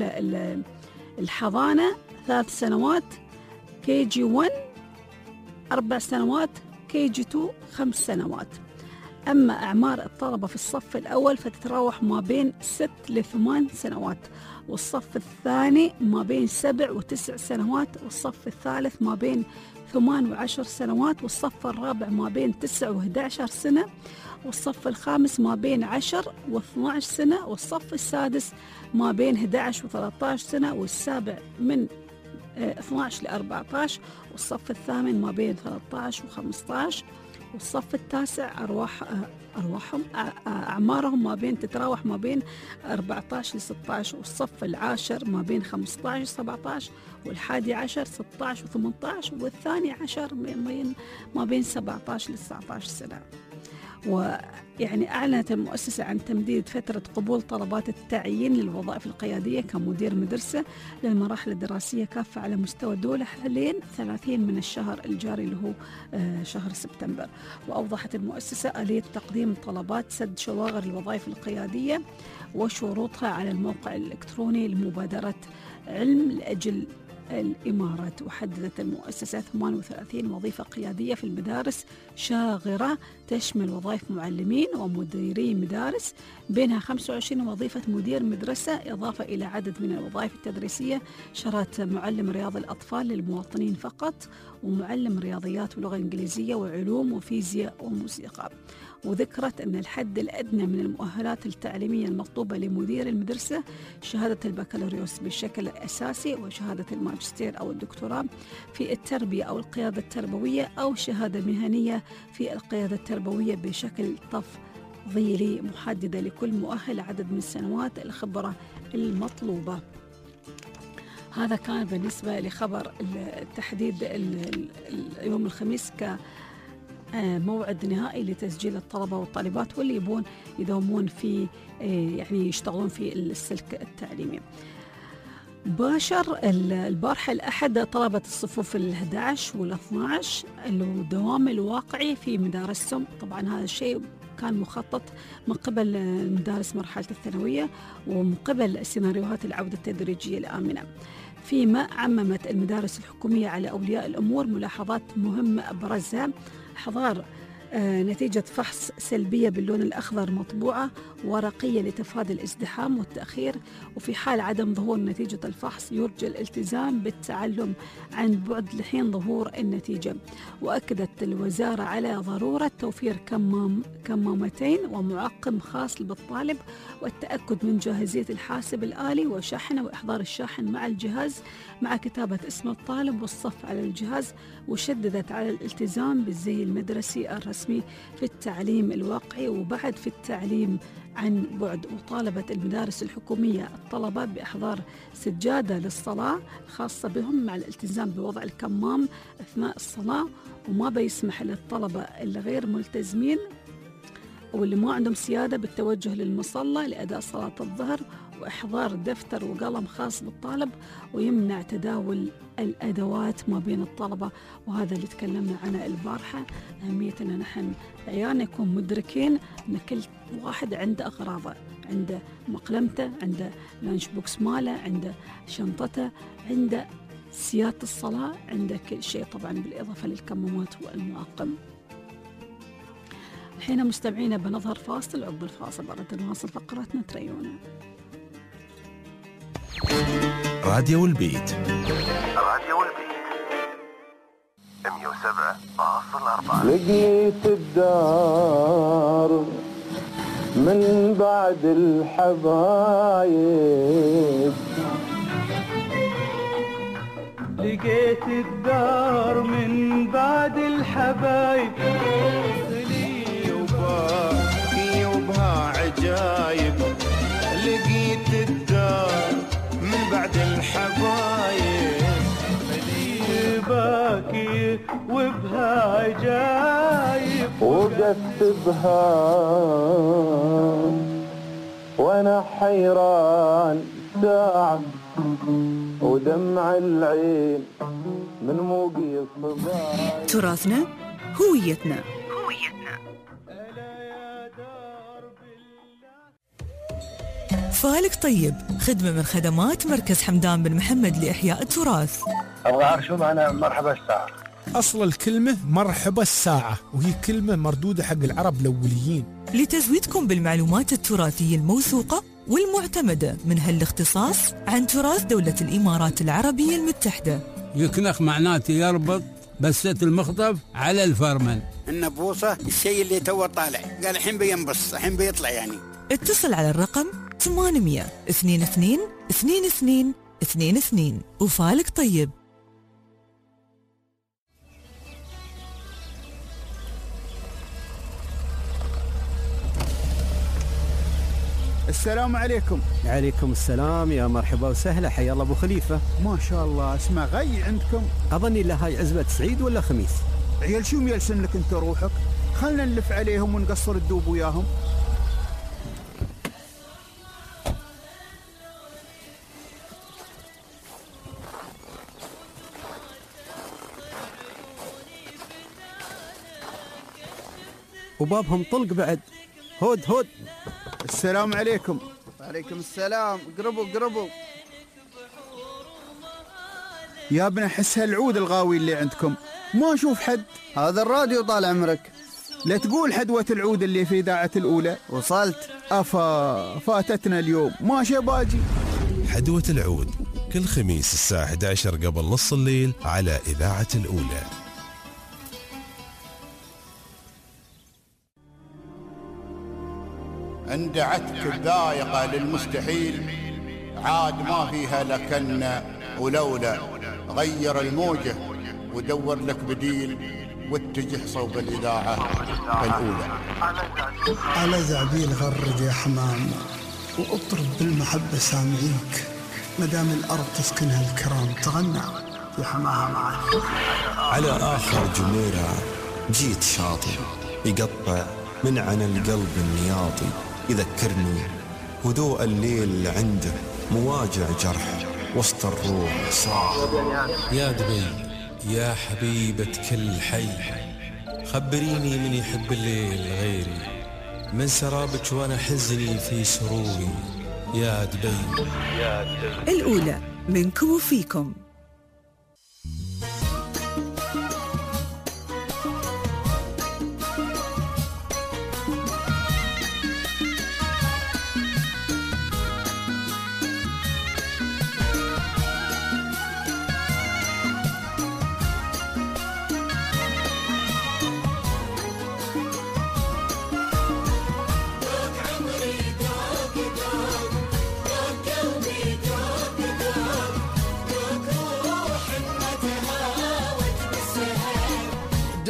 الحضانة ثلاث سنوات، كي جي واحد أربع سنوات، كي جي اثنين خمس سنوات. أما أعمار الطلبة في الصف الأول فتتراوح ما بين ست لثمان سنوات، والصف الثاني ما بين سبع وتسع سنوات، والصف الثالث ما بين ثمان وعشر سنوات، والصف الرابع ما بين تسع وإحدى عشر سنة، والصف الخامس ما بين عشر واثنى عشر سنة، والصف السادس ما بين أحد عشر وثلاثة عشر سنة، والسابع من اثنى عشر لأربعة عشر، والصف الثامن ما بين ثلاثة عشر وخمسة عشر، والصف التاسع أرواح أرواحهم أعمارهم ما بين تتراوح ما بين أربعة عشر لستة عشر، والصف العاشر ما بين خمسة عشر سبعة عشر، والحادي عشر ستة عشر وثمانية عشر، والثاني عشر ما بين سبعة عشر لتسعة عشر سنة. ويعني أعلنت المؤسسة عن تمديد فترة قبول طلبات التعيين للوظائف القيادية كمدير مدرسة للمراحل الدراسية كافة على مستوى الدولة حاليا ثلاثين من الشهر الجاري اللي هو شهر سبتمبر. وأوضحت المؤسسة آلية تقديم طلبات سد شواغر الوظائف القيادية وشروطها على الموقع الإلكتروني لمبادرة علم لأجل الإمارات. وحددت المؤسسة ثمانية وثلاثين وظيفة قيادية في المدارس شاغرة تشمل وظائف معلمين ومديري مدارس، بينها خمسة وعشرين وظيفة مدير مدرسة، إضافة إلى عدد من الوظائف التدريسية شرت معلم رياض الأطفال للمواطنين فقط، ومعلم رياضيات ولغة إنجليزية وعلوم وفيزياء وموسيقى. وذكرت أن الحد الأدنى من المؤهلات التعليمية المطلوبة لمدير المدرسة شهادة البكالوريوس بشكل أساسي، وشهادة الماجستير أو الدكتوراه في التربية أو القيادة التربوية، أو شهادة مهنية في القيادة التربوية بشكل تفضيلي محددة لكل مؤهل عدد من سنوات الخبرة المطلوبة. هذا كان بالنسبة لخبر التحديد يوم الخميس ك موعد نهائي لتسجيل الطلبة والطالبات واللي يبون يدومون في يعني يشتغلون في السلك التعليمي. باشر البارحة الأحد طلبة الصفوف الأحد عشر والاثنى عشر الدوام الواقعي في مدارسهم. طبعا هذا الشيء كان مخطط من قبل مدارس مرحلة الثانوية ومن قبل السيناريوهات العودة التدريجية الآمنة. فيما عممت المدارس الحكومية على أولياء الأمور ملاحظات مهمة أبرزها حضار آه نتيجة فحص سلبية باللون الأخضر مطبوعة ورقية لتفادي الازدحام والتأخير. وفي حال عدم ظهور نتيجة الفحص يرجى الالتزام بالتعلم عن بعد لحين ظهور النتيجة. وأكدت الوزارة على ضرورة توفير كمام كمامتين ومعقم خاص بالطالب والتأكد من جاهزية الحاسب الآلي وشحنه وإحضار الشاحن مع الجهاز مع كتابة اسم الطالب والصف على الجهاز. وشددت على الالتزام بالزي المدرسي الرسمي في التعليم الواقعي وبعد في التعليم عن بعد. وطالبت المدارس الحكومية الطلبة بإحضار سجادة للصلاة خاصة بهم مع الالتزام بوضع الكمام أثناء الصلاة. وما بيسمح للطلبة اللي غير ملتزمين واللي ما عندهم سيادة بالتوجه للمصلى لأداء صلاة الظهر وإحضار دفتر وقلم خاص بالطالب. ويمنع تداول الأدوات ما بين الطلبة. وهذا اللي تكلمنا عنه البارحة، أهمية أن نحن عيالنا نكون مدركين أن كل واحد عنده أغراضه، عنده مقلمته، عنده لانش بوكس ماله، عنده شنطته، عنده سيادة الصلاة، عنده كل شيء طبعا بالإضافة للكمامات والمعقم. الحين مستمعينا بنظهر فاصل، عقب الفاصل برد نواصل فقراتنا تريونا. راديو البيت راديو البيت مية وسبعة فاصلة أربعة. لقيت الدار من بعد الحبايب، لقيت الدار من بعد الحبايب، لي وباكي وبها عجايب. لقيت الدار من بعد الحبايب، لي باكي وبها عجايب. وقفت بها وانا حيران ساعة ودمع العين من موقي الصباح. تراثنا هويتنا. فالك طيب، خدمة من خدمات مركز حمدان بن محمد لإحياء التراث. أبغى أعرف شو معنى مرحبا الساعة. أصل الكلمة مرحبا الساعة، وهي كلمة مردودة حق العرب الأوليين. لتزويدكم بالمعلومات التراثية الموثوقة والمعتمدة من هالاختصاص عن تراث دولة الإمارات العربية المتحدة. يكنخ معناته يربط بسة المخطف على الفرمل. النبوصة الشيء اللي تو طالع، قال الحين بينبص الحين بيطلع يعني. اتصل على الرقم ثمانمية اثنين اثنين اثنين اثنين اثنين اثنين. وفالك طيب. السلام عليكم. عليكم السلام، يا مرحبا وسهلا، حيا الله ابو خليفه. ما شاء الله، اسمع غي عندكم. اظني لا هاي عزبه سعيد ولا خميس. عيال شو ميلسن لك انت روحك؟ خلنا نلف عليهم ونقصر الدوب وياهم. وبابهم طلق بعد. هود هود. السلام عليكم. وعليكم السلام. قربوا قربوا يا ابن احس هالعود الغاوي اللي عندكم، ما اشوف حد. هذا الراديو طال عمرك. لا تقول حدوة العود اللي في إذاعة الأولى. وصلت. أفا فاتتنا اليوم، ما شباجي. حدوة العود كل خميس الساعة إحدى عشر قبل نص الليل على إذاعة الأولى. اندعتك الذائقة للمستحيل، عاد ما فيها لكن ولولا. غير الموجة ودور لك بديل، واتجه صوب الإذاعة الأولى. على زعبيل غرد يا حمام، وأطرب بالمحبة سامعيك، مدام الأرض تسكنها الكرام تغنى يا حماها معك. على آخر جميرة جيت شاطئ يقطع من عنا القلب النياطي، يذكرني هدوء الليل عنده مواجع جرح وسط الروح صاح. يا دبي يا حبيبة كل حي، خبريني من يحب الليل غيري، من سرابك وانا حزني في سروري. يا دبي يا دبي. الأولى منكم وفيكم.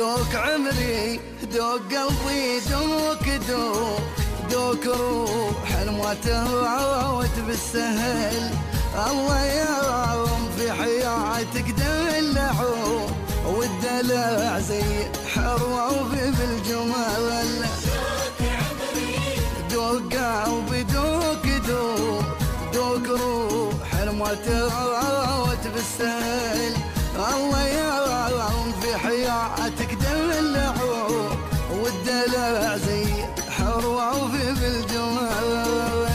دوك عمري دوك قلبي دوك دوك دوك روح الموته عاوت بالسهل الله يعاون في حياتك دلعوا والدلع زي حروة وفي بالجمال دوك قلبي دوك دوك دوك روح الموته عاوت بالسهل الله يعاون في حياتك دلعوا والدلع زي حروة وفي بالجمال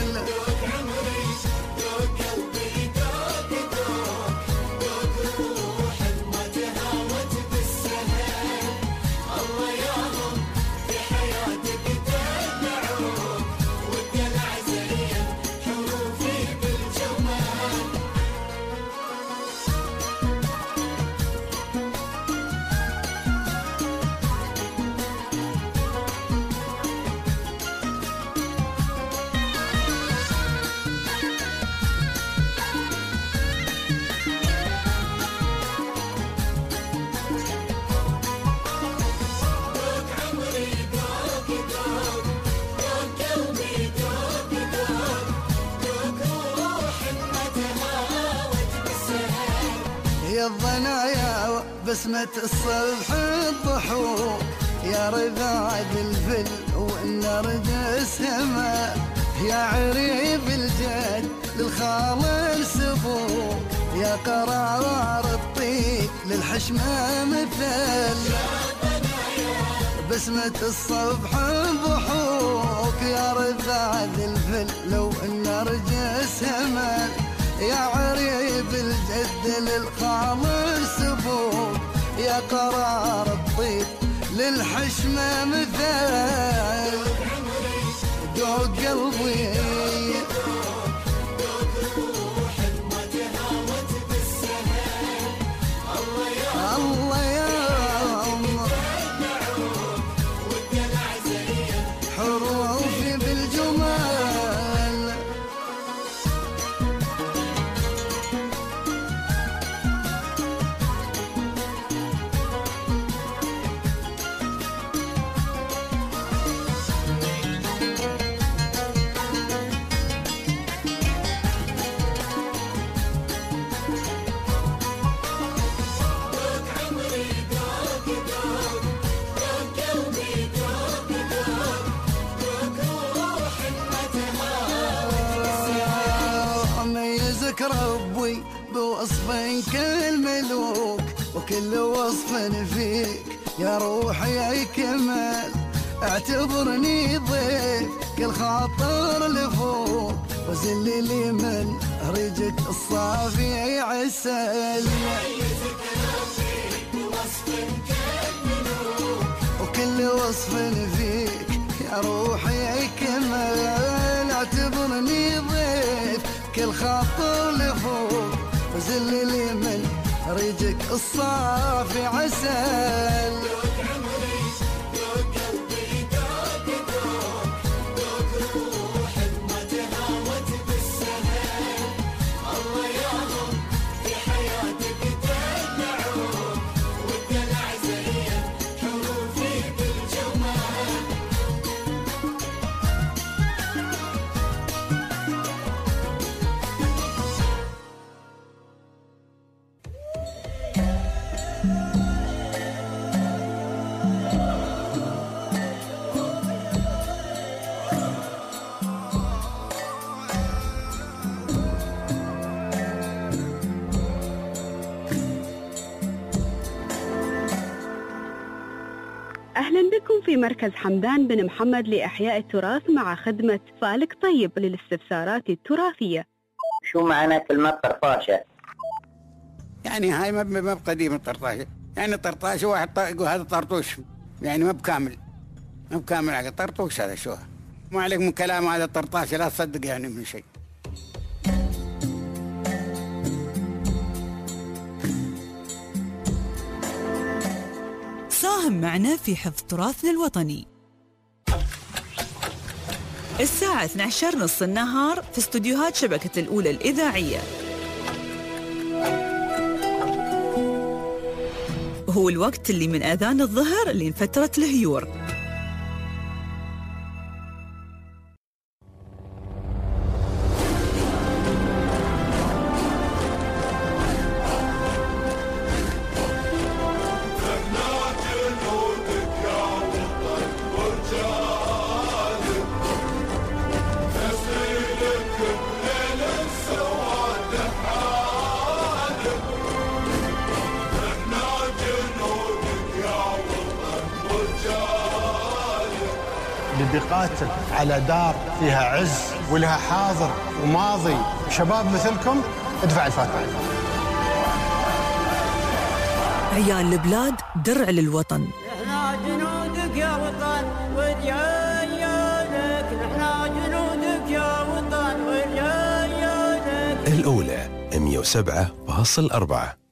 يا الضنايا بسمة الصبح الضحوك يا رذاذ الفل والنرجس هما يا عريب الجد للخال سبوك يا قرار الطيب للحشمة مثل بسمة الصبح الضحوك يا رذاذ الفل لو النرجس هما يا عريب الجد للخال سبوك يا قرار الطيب للحشمة مثال دوق قلبي الله يا الله حروة وفي بالجمال ربي بوصف كالملوك وكل وصف فيك يا روحي يا كمال اعتبرني ضيف كل خاطر لفوق وزل لي من ريجك الصافي عسل وكل وصف فيك يا روحي يا كمال اعتبرني ضيف كل خاطر لفوق وزل لي من ريجك الصافي عسل أهلا بكم في مركز حمدان بن محمد لإحياء التراث مع خدمة فالك طيب للاستفسارات التراثية. شو معنى كلمة طرطاشة؟ يعني هاي ما ما بقديم الطرطاشة، يعني طرطاشة واحد يقول هذا طرطوش، يعني ما بكامل ما بكامل على طرطوش هذا شو ما عليك من كلام هذا طرطاشة لا تصدق يعني من شيء. ساهم معنا في حفظ تراثنا الوطني. الساعة اثنتي عشرة نص النهار في استوديوهات شبكة الأولى الإذاعية. هو الوقت اللي من أذان الظهر لين فترة الهيور. اللي بيقاتل على دار فيها عز ولها حاضر وماضي، شباب مثلكم ادفع الفاتحة. عيال البلاد درع للوطن. احنا جنودك يا وطن ورجالك، احنا جنودك يا وطن ورجالك. الأولى مئة وسبعة فاصلة أربعة.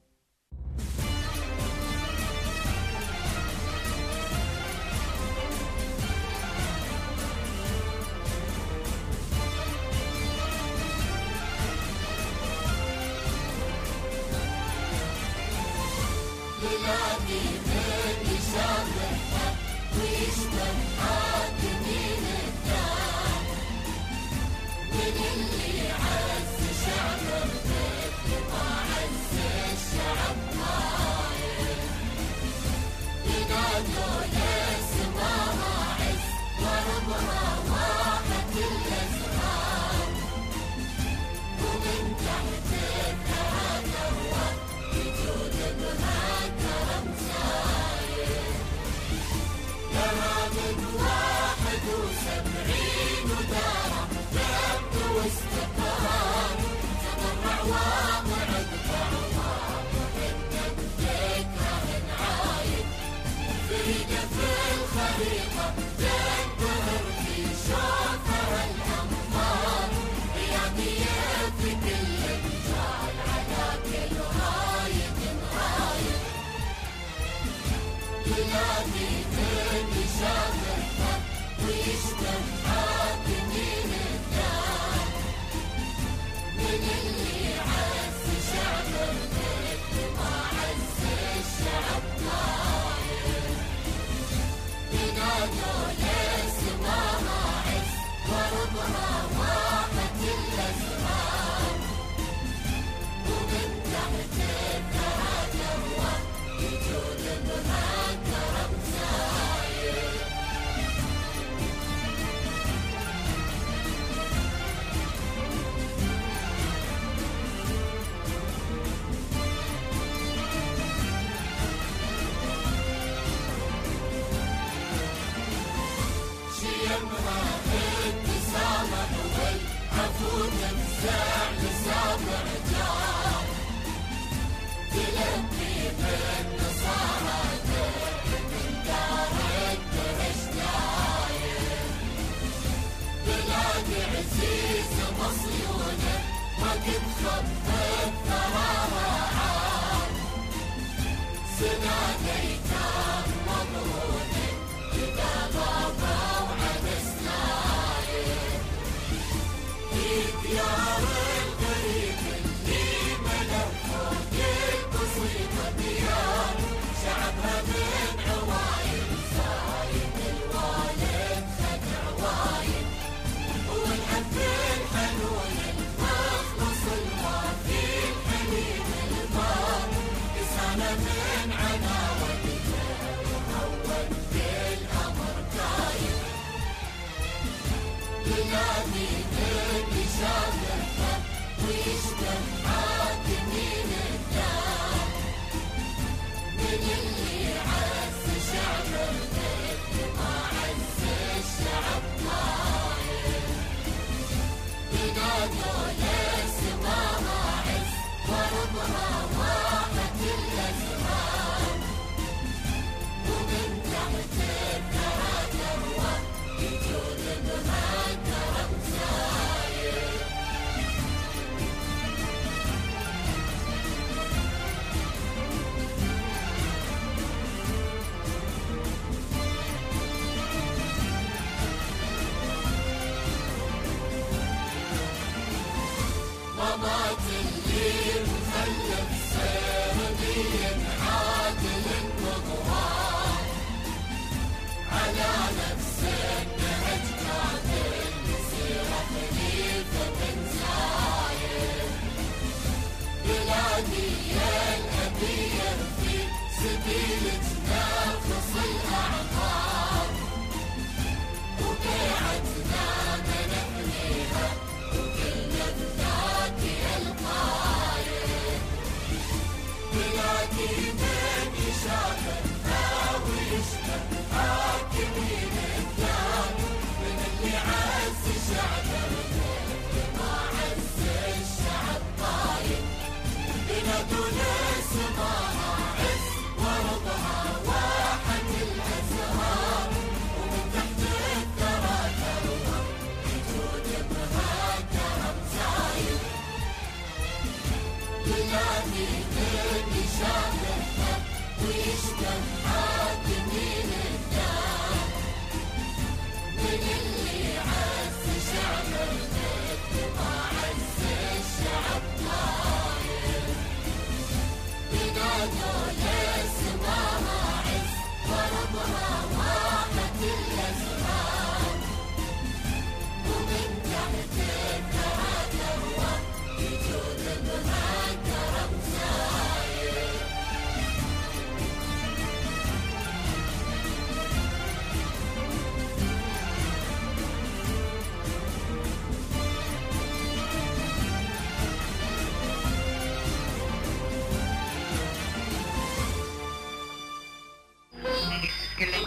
مات اللي مخلف سردي عادل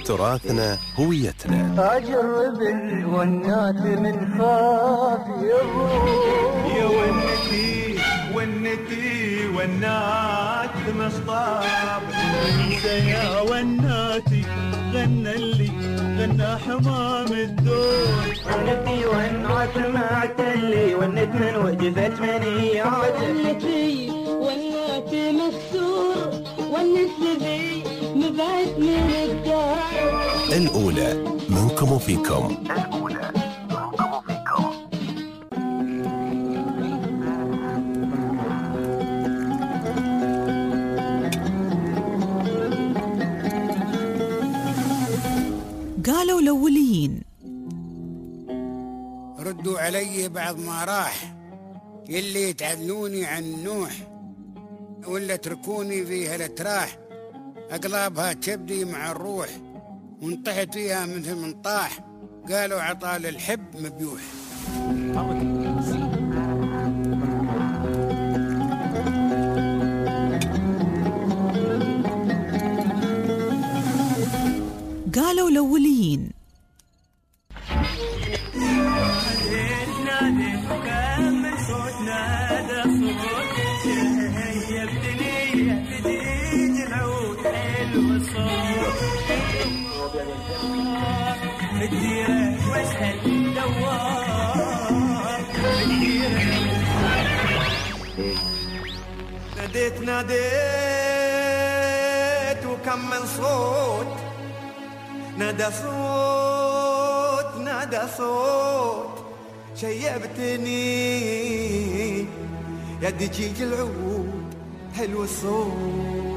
تراثنا هويتنا. أجرب الونات من خاف يروح يا ونتي ونتي ونات مصطاب انت يا وناتي غنى اللي غنى حمام الدور. ونتي ونات معتلي ونت من وجبت منياتي. ونتي وناتي مكسور ونت ذي مبعد من الدار. الأولى منكم وفيكم. الأولى منكم وفيكم. قالوا الأوليين ردوا علي بعض ما راح يلي يتعذلوني عن نوح ولا تركوني فيها الاتراح. أقلابها تبدي مع الروح وانطحت فيها مثل من طاح. قالوا عطال الحب مبيوح. قالوا الأوليين ناديت ناديت وكم من صوت نادى صوت نادى صوت شيبتني يا دجيج العود حلو الصوت.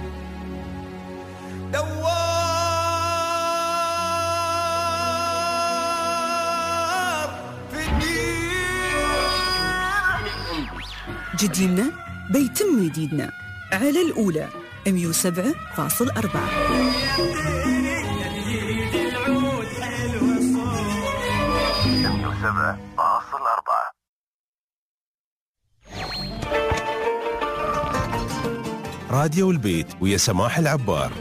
دوار في الدين. جديدنا بيتم جديدنا على الأولى مية وسبعة فاصل أربعة. سبعة فاصل أربعة. راديو البيت ويا سماح العبار.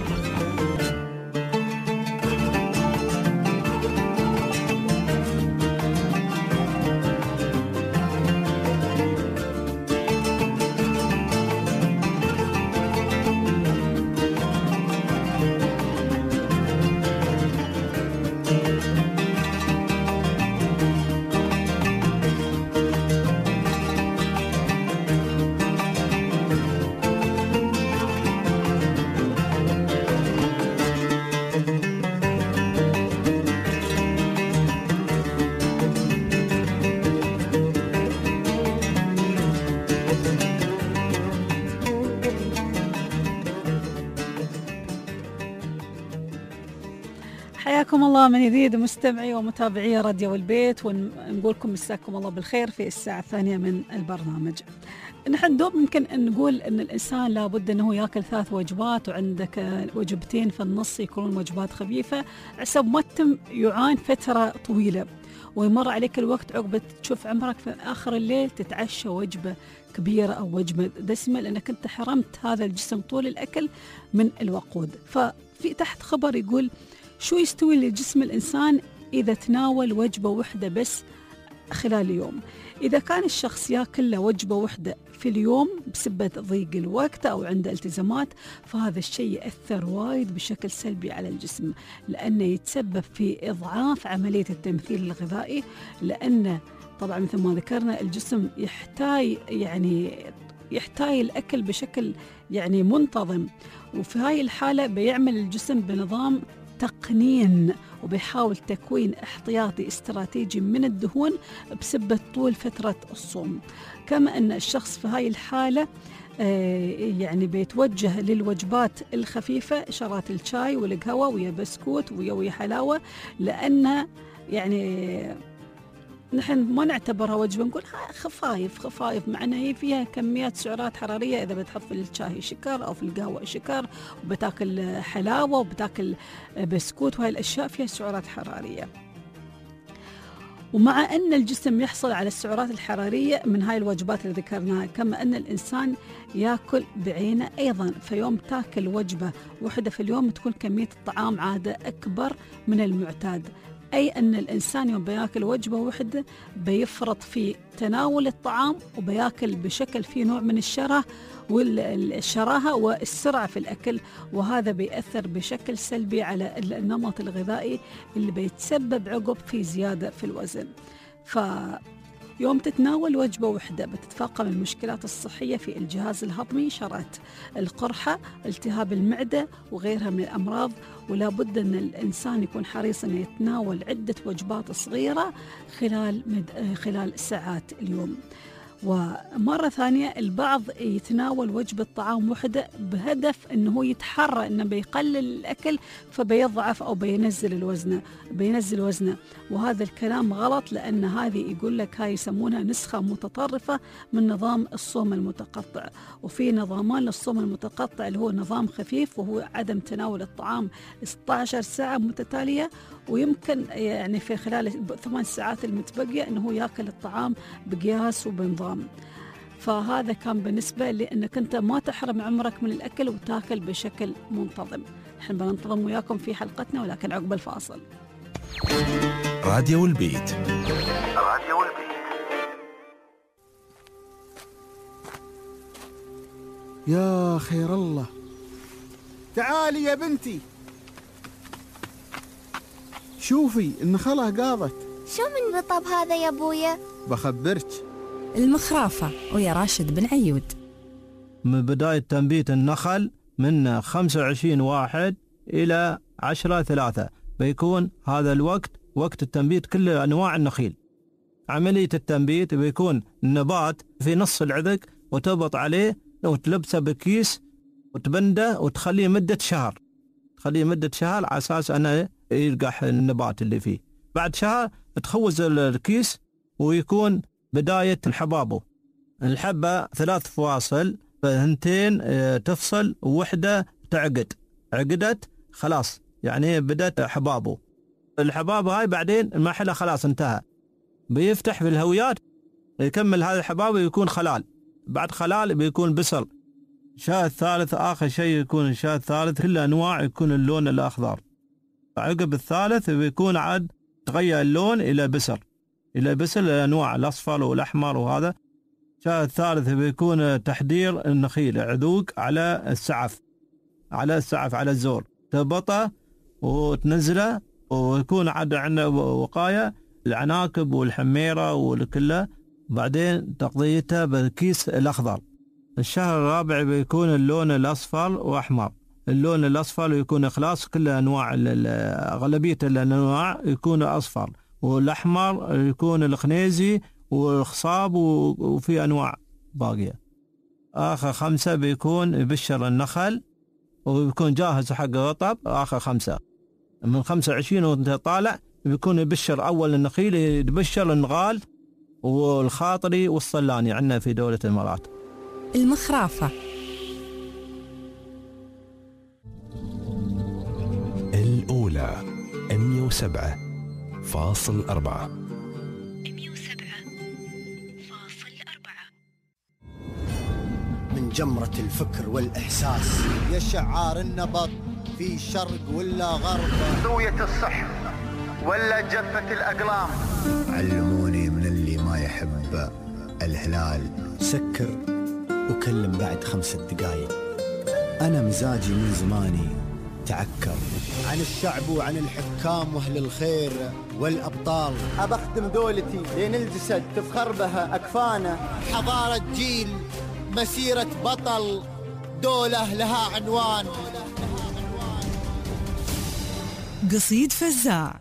حياكم الله من جديد مستمعي ومتابعي راديو البيت، ونقول لكم مساكم الله بالخير في الساعة الثانية من البرنامج. نحن دوب ممكن أن نقول أن الإنسان لابد أنه يأكل ثلاث وجبات، وعندك وجبتين في النص يكونون وجبات خفيفة عسب ما تم يعان فترة طويلة ويمر عليك الوقت عقبة تشوف عمرك في آخر الليل تتعشى وجبة كبيرة أو وجبة دسمة، لأنك أنت حرمت هذا الجسم طول الأكل من الوقود. ففي تحت خبر يقول شو يستوي لجسم الإنسان إذا تناول وجبة واحدة بس خلال اليوم. إذا كان الشخص يأكل له وجبة واحدة في اليوم بسبب ضيق الوقت أو عنده التزامات، فهذا الشيء يأثر وايد بشكل سلبي على الجسم، لأنه يتسبب في إضعاف عملية التمثيل الغذائي، لأنه طبعا مثل ما ذكرنا الجسم يحتاج يعني يحتاج الأكل بشكل يعني منتظم، وفي هاي الحالة بيعمل الجسم بنظام تقنين وبيحاول تكوين احتياطي استراتيجي من الدهون بسبب طول فترة الصوم. كما أن الشخص في هاي الحالة يعني بيتوجه للوجبات الخفيفة، شرات الشاي والقهوة ويا بسكوت ويا ويا حلاوة، لأنها يعني نحن ما نعتبرها وجبة، نقول خفايف خفايف، مع أنها هي فيها كميات سعرات حرارية. إذا بتحط في الشاي شكر أو في القهوة شكر وبتاكل حلاوة وبتاكل بسكوت، وهي الأشياء فيها سعرات حرارية. ومع أن الجسم يحصل على السعرات الحرارية من هاي الوجبات اللي ذكرناها، كما أن الإنسان يأكل بعينه أيضا. فيوم تاكل وجبة واحدة في اليوم تكون كمية الطعام عادة أكبر من المعتاد، أي أن الإنسان يوم بياكل وجبة واحدة بيفرط في تناول الطعام وبياكل بشكل فيه نوع من الشره والشراهة والسرعة في الأكل، وهذا بيأثر بشكل سلبي على النمط الغذائي اللي بيتسبب عقب في زيادة في الوزن. فيوم تتناول وجبة واحدة بتتفاقم المشكلات الصحية في الجهاز الهضمي، شرات القرحة، التهاب المعدة وغيرها من الأمراض. ولا بد أن الإنسان يكون حريص أن يتناول عدة وجبات صغيرة خلال مد... خلال ساعات اليوم. ومرة ثانية البعض يتناول وجبة طعام واحدة بهدف أنه يتحرى أنه بيقلل الأكل فبيضعف أو بينزل الوزن بينزل وزنه، وهذا الكلام غلط، لأن هذه يقول لك هاي يسمونها نسخة متطرفة من نظام الصوم المتقطع. وفي نظامان للصوم المتقطع اللي هو نظام خفيف، وهو عدم تناول الطعام ستة عشر ساعة متتالية، ويمكن يعني في خلال ثمان ساعات المتبقية أنه يأكل الطعام بقياس وبنظام. فهذا كان بالنسبة لأنك أنت ما تحرم عمرك من الأكل وتاكل بشكل منتظم. نحن بننتظم وياكم في حلقتنا، ولكن عقب الفاصل. راديو البيت. راديو البيت. يا خير الله، تعالي يا بنتي، شوفي النخلة قاضت. شو من رطب هذا يا ابويا؟ بخبرك. المخرافة ويا راشد بن عيود. من بداية تنبيت النخل من خمسة وعشرين واحد إلى عشرة ثلاثة بيكون هذا الوقت وقت التنبيت كل أنواع النخيل. عملية التنبيت بيكون النبات في نص العذق وتضبط عليه وتلبسه بكيس وتبنده وتخليه مدة شهر تخليه مدة شهر على أساس أنه يلقح النبات اللي فيه. بعد شهر تخوز الكيس ويكون بداية الحبابه. الحبة ثلاث فواصل، فهنتين تفصل ووحدة تعقد، عقدت خلاص يعني بدأت حبابه. الحبابه هاي بعدين المرحلة خلاص انتهى، بيفتح في الهويات يكمل هذا الحبابه يكون خلال. بعد خلال بيكون بصل. الشاة الثالث آخر شيء يكون الشاة الثالث كل أنواع يكون اللون الأخضر. عقب الثالث بيكون عاد تغير اللون إلى بسر إلى بسر الأنواع الأصفر والأحمر. وهذا الشاة الثالث بيكون تحضير النخيل عذوق على السعف على السعف على الزور، تبطه وتنزله ويكون عاد عندنا وقاية العناكب والحميرة والكلة. بعدين تقضيتها بالكيس الأخضر. الشهر الرابع بيكون اللون الأصفر وأحمر. اللون الأصفر يكون خلاص كل أنواع أغلبية الأنواع يكون أصفر، والأحمر يكون الخنيزي والخصاب وفي أنواع باقية. آخر خمسة بيكون يبشر النخل وبيكون جاهز حق رطب. آخر خمسة من خمسة وعشرين وانت طالع بيكون يبشر أول النخيل، يبشر النغال والخاطري والصلاني عندنا في دولة الإمارات. المخرافة. الأولى مئة وسبعة فاصل أربعة. مئة وسبعة فاصل أربعة. من جمرة الفكر والإحساس يا شعار النبض في شرق ولا غرب، زوية الصحف ولا جفة الأقلام. علموني من اللي ما يحب الهلال سكر وكلم بعد خمسة دقايق. أنا مزاجي من زماني تعكر عن الشعب وعن الحكام وأهل الخير والأبطال. أبختم دولتي لين الجسد تفخر بها أكفانا. حضارة جيل، مسيرة بطل، دولة لها عنوان. قصيد فزاع.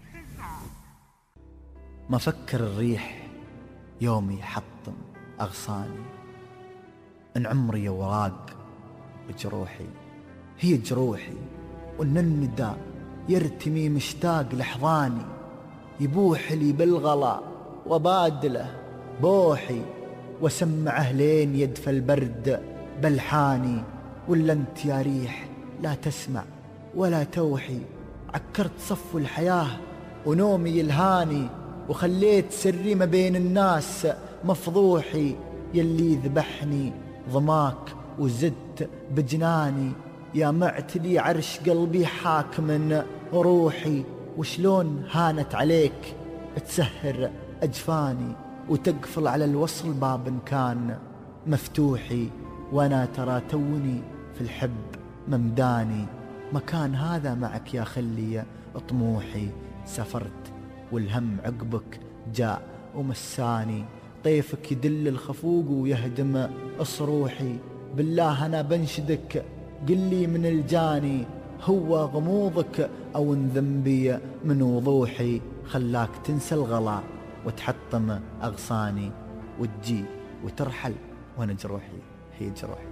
ما فكر الريح يومي حطم أغصاني، إن عمري وراق بجروحي هي جروحي، وإن الندى يرتمي مشتاق لحظاني، يبوح لي بالغلا وبادله بوحي، وسمعه لين يدفى البرد بلحاني. ولا انت يا ريح لا تسمع ولا توحي، عكرت صف الحياة ونومي يلهاني، وخليت سري ما بين الناس مفضوحي، يلي ذبحني ضماك وزدت بجناني، يا معتلي عرش قلبي حاكم روحي، وشلون هانت عليك تسهر أجفاني، وتقفل على الوصل باب إن كان مفتوحي، وأنا ترى توني في الحب ممداني، مكان هذا معك يا خلي طموحي، سافرت والهم عقبك جاء ومساني، طيفك يدل الخفوق ويهدم أصروحي، بالله أنا بنشدك قلي من الجاني، هو غموضك أو ان ذنبي من وضوحي، خلاك تنسى الغلا وتحطم أغصاني، وتجي وترحل وانا جروحي هي جروحي.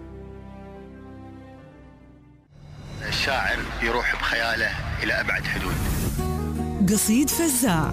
الشاعر يروح بخياله إلى أبعد حدود. قصيد فزاع.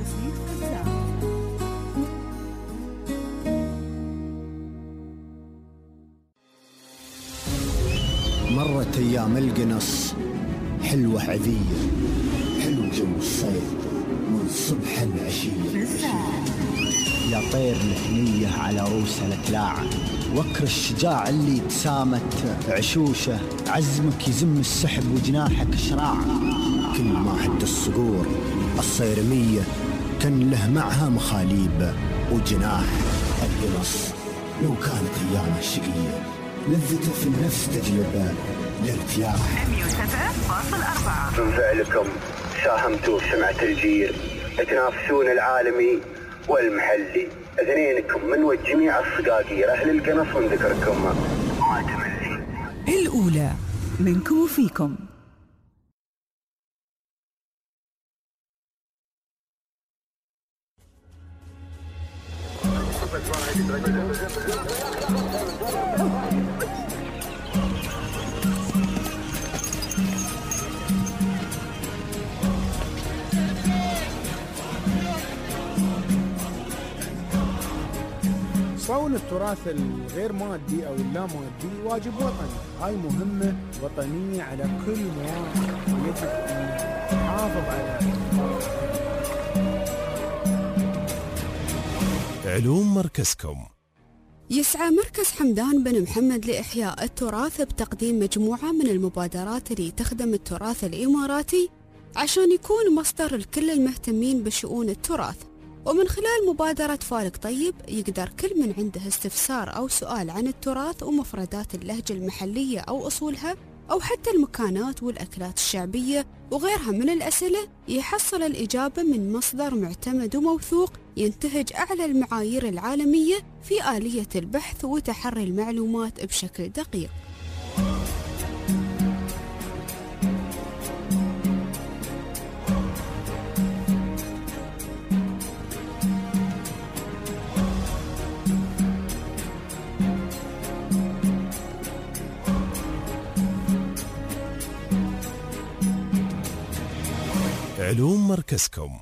مرت أيام القنص حلوة عذية، حلو جو الصيف من صبح العشية، يا طير الهنية على روس الأكلاع، وكر الشجاع اللي تسامت عشوشه، عزمك يزم السحب وجناحك شراع، كل ما هد الصقور الصيرمية كان له معها مخاليب وجناح. القنص لو كانت أيامه شقية لذته في النفس تجلب الارتياح. مية وسبعة فاصل أربعة. من فعلكم ساهمتوا بسمعة الجير، تنافسون العالمي والمحلي، اثنينكم من وجميع الصقاقير، أهل القنص من ذكركم ما تملي. الأولى منكم وفيكم. صون التراث الغير مادي أو اللا مادي واجب وطني، هاي مهمة وطنية على كل مواطن، ويجب أن نحافظ على علوم مركزكم. يسعى مركز حمدان بن محمد لإحياء التراث بتقديم مجموعة من المبادرات اللي تخدم التراث الإماراتي عشان يكون مصدر لكل المهتمين بشؤون التراث. ومن خلال مبادرة فالك طيب يقدر كل من عنده استفسار أو سؤال عن التراث ومفردات اللهجة المحلية أو أصولها أو حتى المكانات والأكلات الشعبية وغيرها من الأسئلة يحصل الإجابة من مصدر معتمد وموثوق ينتهج أعلى المعايير العالمية في آلية البحث وتحري المعلومات بشكل دقيق. علوم مركزكم.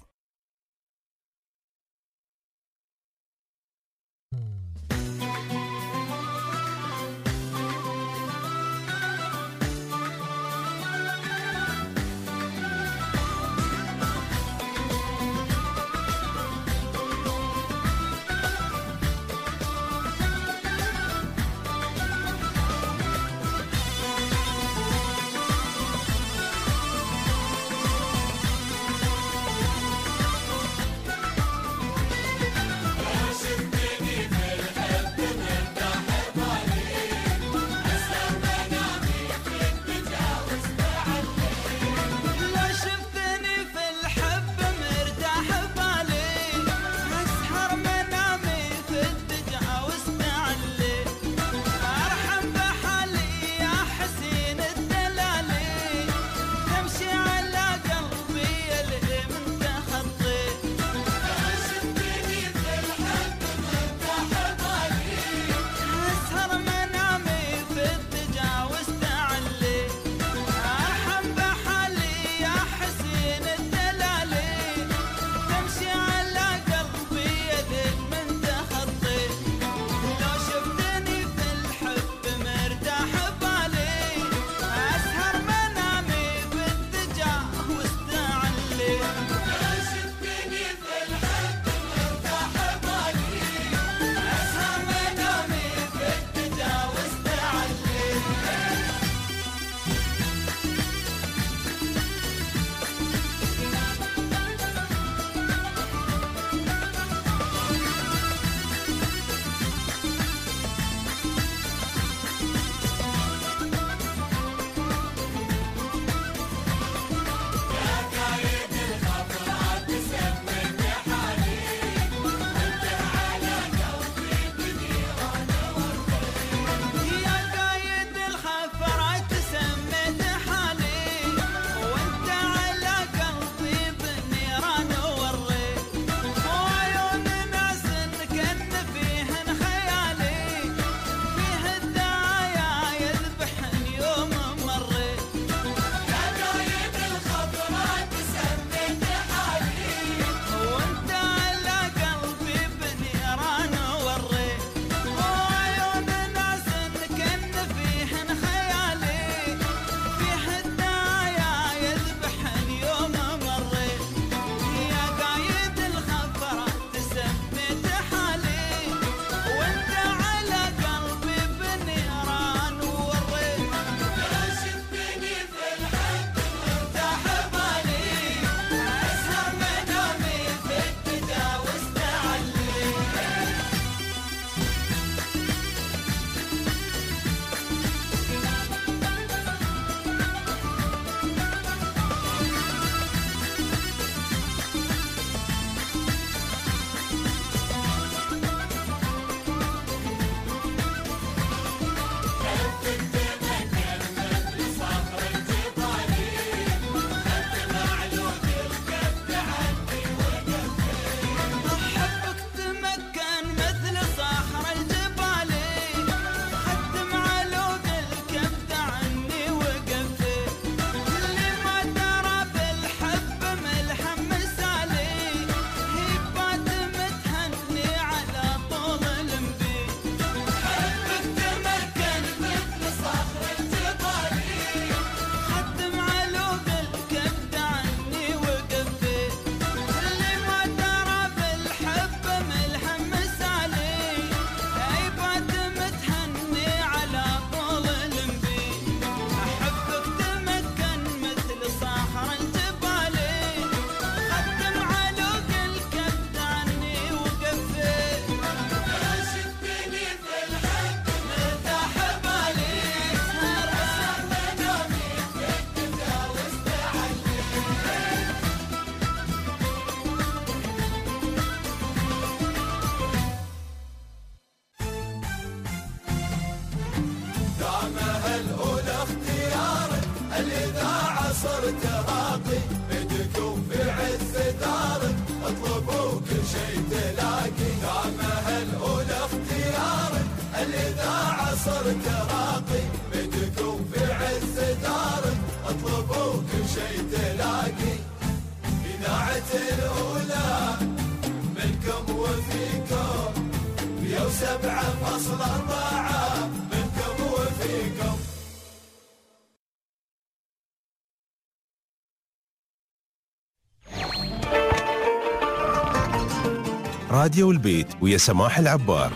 سبعة فاصل أربعة منكم وفيكم. راديو البيت ويا سماح العبار.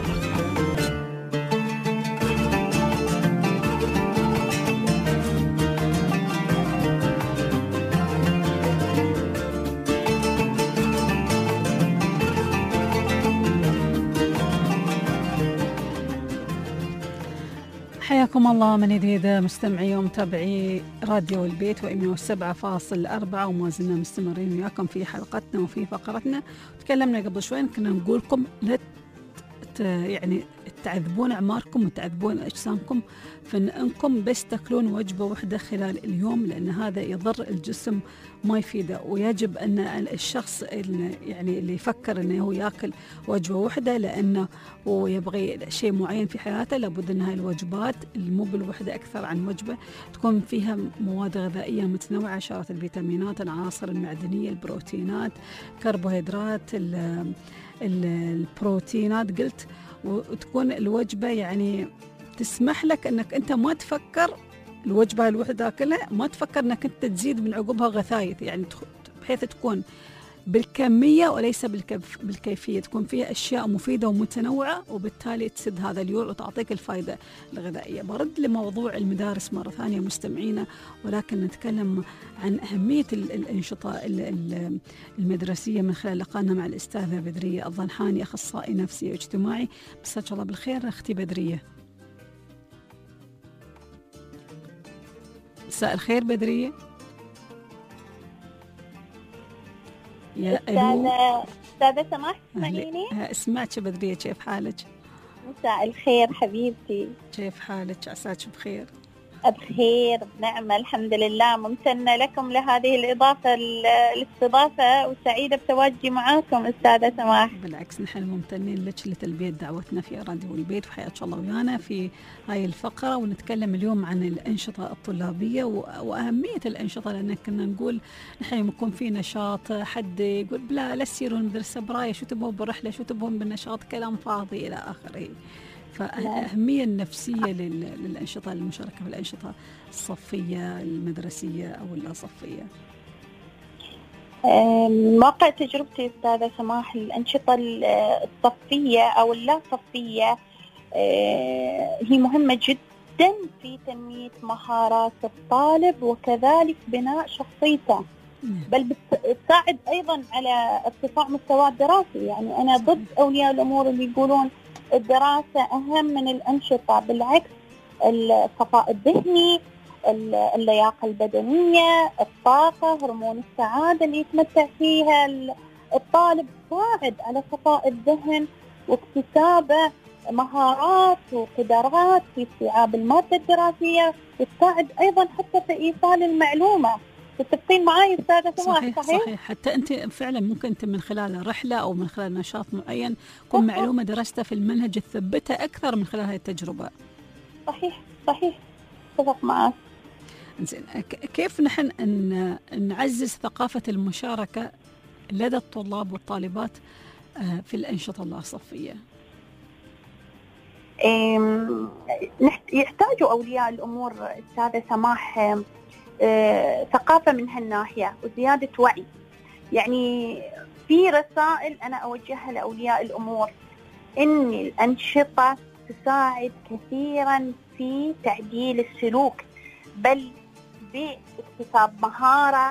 حياكم الله من جديد مستمعي ومتابعي راديو البيت ومئة وسبعة فاصل أربعة، وما زلنا مستمرين وياكم في حلقتنا وفي فقرتنا. تكلمنا قبل شوي كنا نقول لكم لا يعني تعذبون أعماركم وتعذبون أجسامكم في أنكم بس تأكلون وجبة واحدة خلال اليوم، لأن هذا يضر الجسم ما يفيده. ويجب أن الشخص اللي يعني اللي يفكر أنه هو يأكل وجبة واحدة لأنه هو يبغي شيء معين في حياته، لابد أن هاي الوجبات مو بالوحدة أكثر عن وجبة تكون فيها مواد غذائية متنوعة، شارة الفيتامينات، العناصر المعدنية، البروتينات، كربوهيدرات، البروتينات قلت، وتكون الوجبة يعني تسمح لك أنك أنت ما تفكر الوجبة الوحدة كلها، ما تفكر أنك أنت تزيد من عقبها غثايث، يعني بحيث تكون بالكمية وليس بالكيف بالكيفية، تكون فيها أشياء مفيدة ومتنوعة، وبالتالي تسد هذا اليول وتعطيك الفائدة الغذائية. برد لموضوع المدارس مرة ثانية مستمعينا، ولكن نتكلم عن أهمية الأنشطة المدرسية من خلال لقاءنا مع الأستاذة بدرية الضنحاني، أخصائي نفسي واجتماعي. مساك الله بالخير أختي بدرية. مساء الخير بدرية. يا أستاذة أستاذة سماح تسمعيني؟ اسمعك بدرية، كيف حالك؟ مساء الخير حبيبتي. كيف حالك؟ عساك بخير. بخير بنعمة الحمد لله، ممتنة لكم لهذه الإضافة الاستضافة وسعيدة بتواجدي معاكم أستاذة سماح. بالعكس نحن ممتنين لك لتلبية دعوتنا في راديو البيت، وحياك الله ويانا في هاي الفقرة. ونتكلم اليوم عن الأنشطة الطلابية وأهمية الأنشطة، لأن كنا نقول نحن يكون في نشاط، حد يقول بلا لا تسيرون المدرسة براية، شو تبون بالرحلة، شو تبون بالنشاط، كلام فاضي إلى آخره. فأهمية النفسية للأنشطة، المشاركة في الأنشطة الصفية المدرسية أو اللا صفية. من واقع تجربتي أستاذة سماح، الأنشطة الصفية أو اللا صفية هي مهمة جدا في تنمية مهارات الطالب وكذلك بناء شخصيته، بل بتساعد أيضا على ارتفاع مستوى الدراسي. يعني أنا ضد أولياء الأمور اللي يقولون الدراسة أهم من الأنشطة، بالعكس الصفاء الذهني، اللياقة البدنية، الطاقة، هرمون السعادة اللي يتمتع فيها الطالب تساعد على صفاء الذهن واكتساب مهارات وقدرات في استيعاب المادة الدراسية، وتساعد أيضا حتى في إيصال المعلومة. تتفقين معي أستاذة سماح؟ صحيح, صحيح صحيح. حتى أنت فعلا ممكن أنت من خلال رحلة أو من خلال نشاط معين تكون معلومة درستها في المنهج تثبتها أكثر من خلال هذه التجربة. صحيح صحيح اتفق معك. زين، كيف نحن أن نعزز ثقافة المشاركة لدى الطلاب والطالبات في الأنشطة اللاصفية؟ يحتاجوا أولياء الأمور أستاذة سماح آه، ثقافة من هالناحية وزيادة وعي. يعني في رسائل أنا أوجهها لأولياء الأمور إن الأنشطة تساعد كثيرا في تعديل السلوك، بل باكتساب مهارة،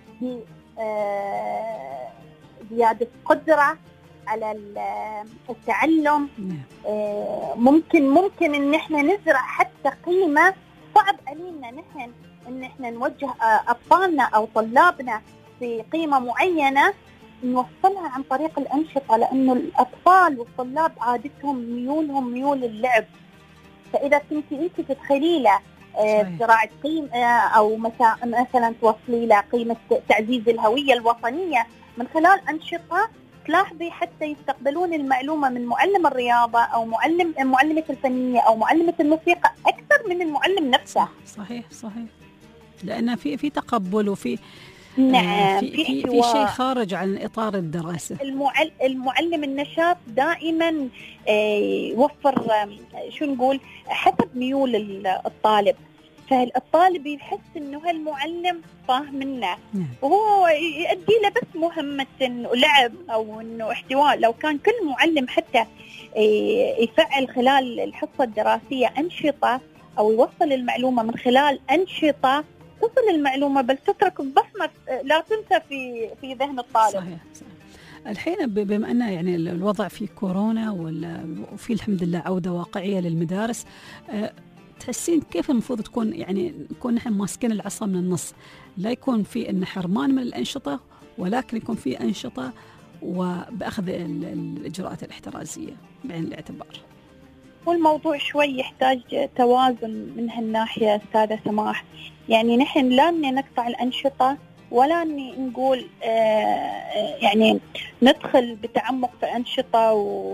بزيادة قدرة على التعلم. آه، ممكن ممكن إن إحنا نزرع حتى قيمة صعب علينا نحن إن إحنا نوجه أطفالنا أو طلابنا في قيمة معينة نوصلها عن طريق الأنشطة، لأنه الأطفال والطلاب عادتهم ميولهم ميول اللعب. فإذا كنت أنت تدخلي له زراعة قيمة أو مثلا توصلي له قيمة تعزيز الهوية الوطنية من خلال أنشطة، تلاحظي حتى يستقبلون المعلومة من معلم الرياضة أو معلم معلمة الفنية أو معلمة الموسيقى أكثر من المعلم نفسه. صحيح صحيح، لأن في في تقبل وفي نعم، في, في, في احتواء. شيء خارج عن إطار الدراسة. المعل... المعلم النشاط دائما آه، يوفر آه، شو نقول حسب ميول ال- الطالب، فالطالب يحس انه هالمعلم فاهم منه وهو يؤدي له بس مهمة انه لعب او انه احتواء. لو كان كل معلم حتى آه، يفعل خلال الحصة الدراسية أنشطة او يوصل المعلومة من خلال أنشطة، تصل المعلومة بل تترك بصمة آه، لا تنسى في في ذهن الطالب. صحيح, صحيح. الحين ب- بما أن يعني ال- الوضع في كورونا وال- وفي الحمد لله عودة واقعية للمدارس، أه تحسين كيف المفروض تكون يعني نكون نحن ماسكين العصا من النص، لا يكون في إن حرمان من الأنشطة ولكن يكون في أنشطة وبأخذ ال- الإجراءات الاحترازية بعين الاعتبار. والموضوع شوي يحتاج توازن من هالناحية أستاذة سماح، يعني نحن لا نقطع الأنشطة ولا إني نقول آه يعني ندخل بتعمق في أنشطة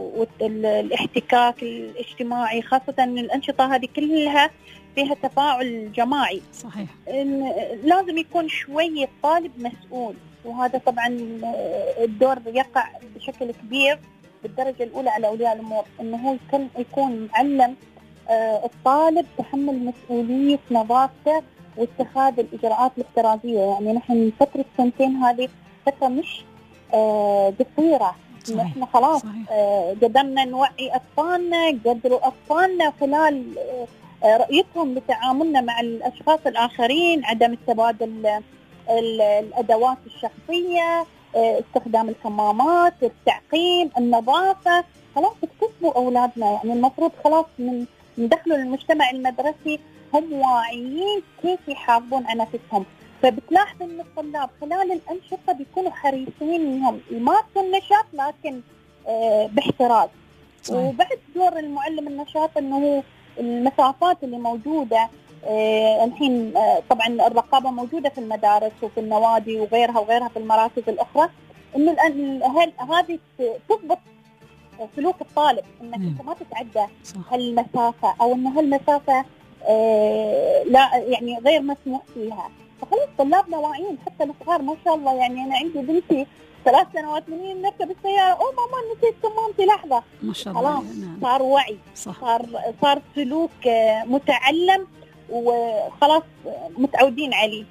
والاحتكاك الاجتماعي، خاصة أن الأنشطة هذه كلها فيها تفاعل جماعي. صحيح. لازم يكون شوي الطالب مسؤول، وهذا طبعا الدور يقع بشكل كبير بالدرجة الأولى على أولياء الأمور، أنه هو يكون, يكون معلم آه الطالب تحمل مسؤولية نظافته واتخاذ الإجراءات الاحترازية. يعني نحن فترة سنتين هذه فترة مش آه قصيرة، نحن خلاص آه قدرنا نوعي أطفالنا، قدروا أطفالنا خلال آه رؤيتهم لتعاملنا مع الأشخاص الآخرين، عدم التبادل الأدوات الشخصية، استخدام الكمامات، التعقيم، النظافة، خلاص اكتسبوا أولادنا. يعني المفروض خلاص من ندخلوا المجتمع المدرسي هم واعيين كيف يحافظون على نفسهم. فبتلاحظ أن الطلاب خلال الأنشطة بيكونوا حريصين إنهم يمارسوا النشاط لكن آه باحتراز. وبعد دور المعلم النشاط أنه المسافات اللي موجودة آه الحين آه طبعا الرقابة موجودة في المدارس وفي النوادي وغيرها وغيرها في المراكز الأخرى، إنه هذه تضبط سلوك الطالب، إنك أنت ما تتعدى هالمسافة أو إنه هالمسافة آه لا يعني غير مسموح فيها. فخلاص طلابنا واعيين حتى الصغار ما شاء الله. يعني أنا عندي بنتي ثلاث سنوات منين نركب السيارة، أوه ماما نسيت كمامتي لحظة، ما شاء الله. خلاص صار وعي، صح. صار صار سلوك متعلم وخلاص متعودين عليه.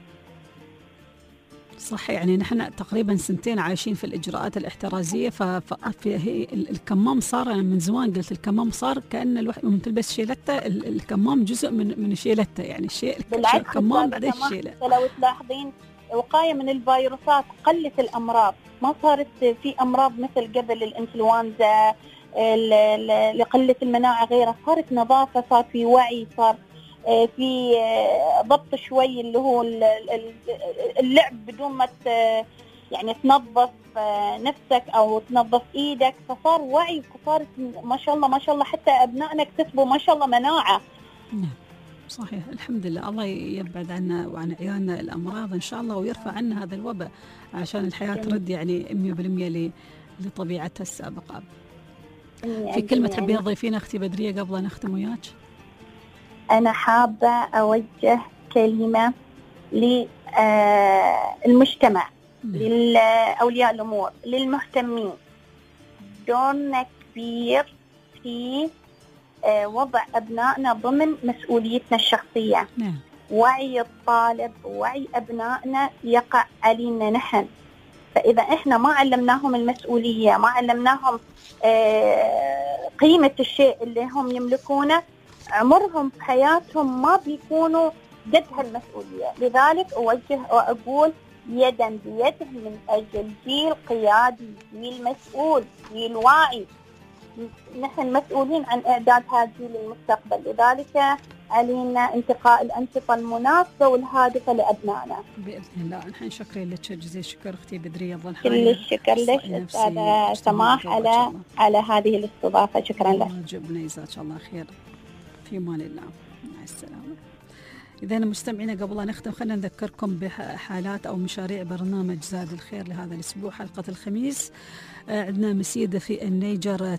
صح. يعني نحن تقريبا سنتين عايشين في الإجراءات الاحترازية، ففي الكمام صار من زمان قلت الكمام صار كأن الواحد من تلبس شيلته، الكمام جزء من من شيلته، يعني الشيء الكمام بعدين الشيلة. لو تلاحظين وقاية من الفيروسات، قلت الأمراض، ما صارت في أمراض مثل قبل الإنفلونزا، لقلة المناعة غيرها، صارت نظافة، صار في وعي، صار في ضبط شوي اللي هو اللعب بدون ما يعني تنظف نفسك أو تنظف إيدك، فصار وعي، فصارت ما شاء الله ما شاء الله حتى أبنائنا اكتسبوا ما شاء الله مناعة. نعم صحيح. الحمد لله، الله يبعد عنا وعن عيالنا الأمراض إن شاء الله ويرفع عنا هذا الوباء عشان الحياة ترد يعني مية بالمية لطبيعتها السابقة. في كلمة تحبين تضيفينها أختي بدرية قبل أن نختم وياك؟ أنا حابة أوجه كلمة للمجتمع، لأولياء الأمور، للمهتمين. دورنا كبير في وضع أبنائنا ضمن مسؤوليتنا الشخصية. نعم. وعي الطالب ووعي أبنائنا يقع علينا نحن، فإذا إحنا ما علمناهم المسؤولية، ما علمناهم قيمة الشيء اللي هم يملكونه، عمرهم في حياتهم ما بيكونوا قد هالمسؤولية. لذلك أوجه وأقول يدا بيد من أجل جيل قيادي، جيل مسؤول، جيل واعي. نحن مسؤولين عن إعداد هذا الجيل للمستقبل، لذلك علينا انتقاء الأنشطة المناسبة والهادفة لأبنائنا بإذن الله. نحن شكرا لك جزيل الشكر أختي بدرية ضنحاني. كل الشكر لك أستاذة سماح على على هذه الاستضافة. شكرا لك. جبنا جزاك الله خير. في امان الله. مع السلامه. إذا مستمعينا قبل أن نختم خلينا نذكركم بحالات أو مشاريع برنامج زاد الخير لهذا الأسبوع. حلقة الخميس عندنا مسيدة في النيجر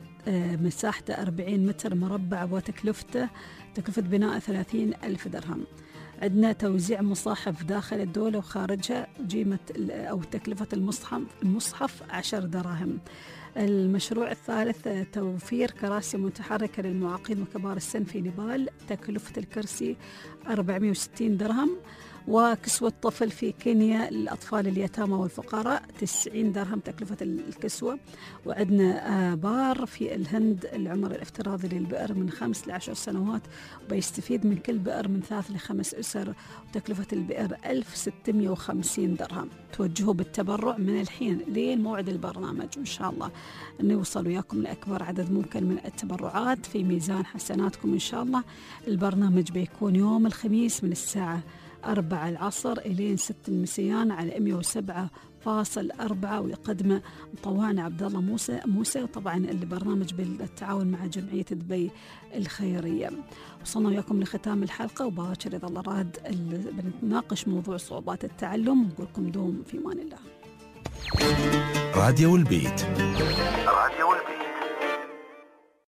مساحته أربعين متر مربع وتكلفته تكلفة بناء ثلاثين ألف درهم. عندنا توزيع مصاحف داخل الدولة وخارجها، قيمة أو تكلفة المصحف المصحف عشر دراهم. المشروع الثالث توفير كراسي متحركة للمعاقين وكبار السن في نيبال، تكلفة الكرسي أربعمائة وستين درهم. وكسوة طفل في كينيا للأطفال اليتامى والفقراء تسعين درهم تكلفة الكسوة. وعندنا بار في الهند العمر الافتراضي للبئر من خمس لعشر سنوات، وبيستفيد من كل بئر من ثلاث لخمس أسر، وتكلفة البئر ألف وستمائة وخمسين درهم. توجهوا بالتبرع من الحين لين موعد البرنامج، وإن شاء الله نوصل وياكم لأكبر عدد ممكن من التبرعات في ميزان حسناتكم إن شاء الله. البرنامج بيكون يوم الخميس من الساعة أربعة العصر إلى ست المسيان على مئة وسبعة فاصل أربعة، ويقدمه مطوعنا عبد الله موسى موسى وطبعا البرنامج بالتعاون مع جمعية دبي الخيرية. وصلنا وياكم لختام الحلقة، وباكر إذا الله راد بنتناقش موضوع صعوبات التعلم، ونقول لكم دوم في أمان الله. راديو البيت.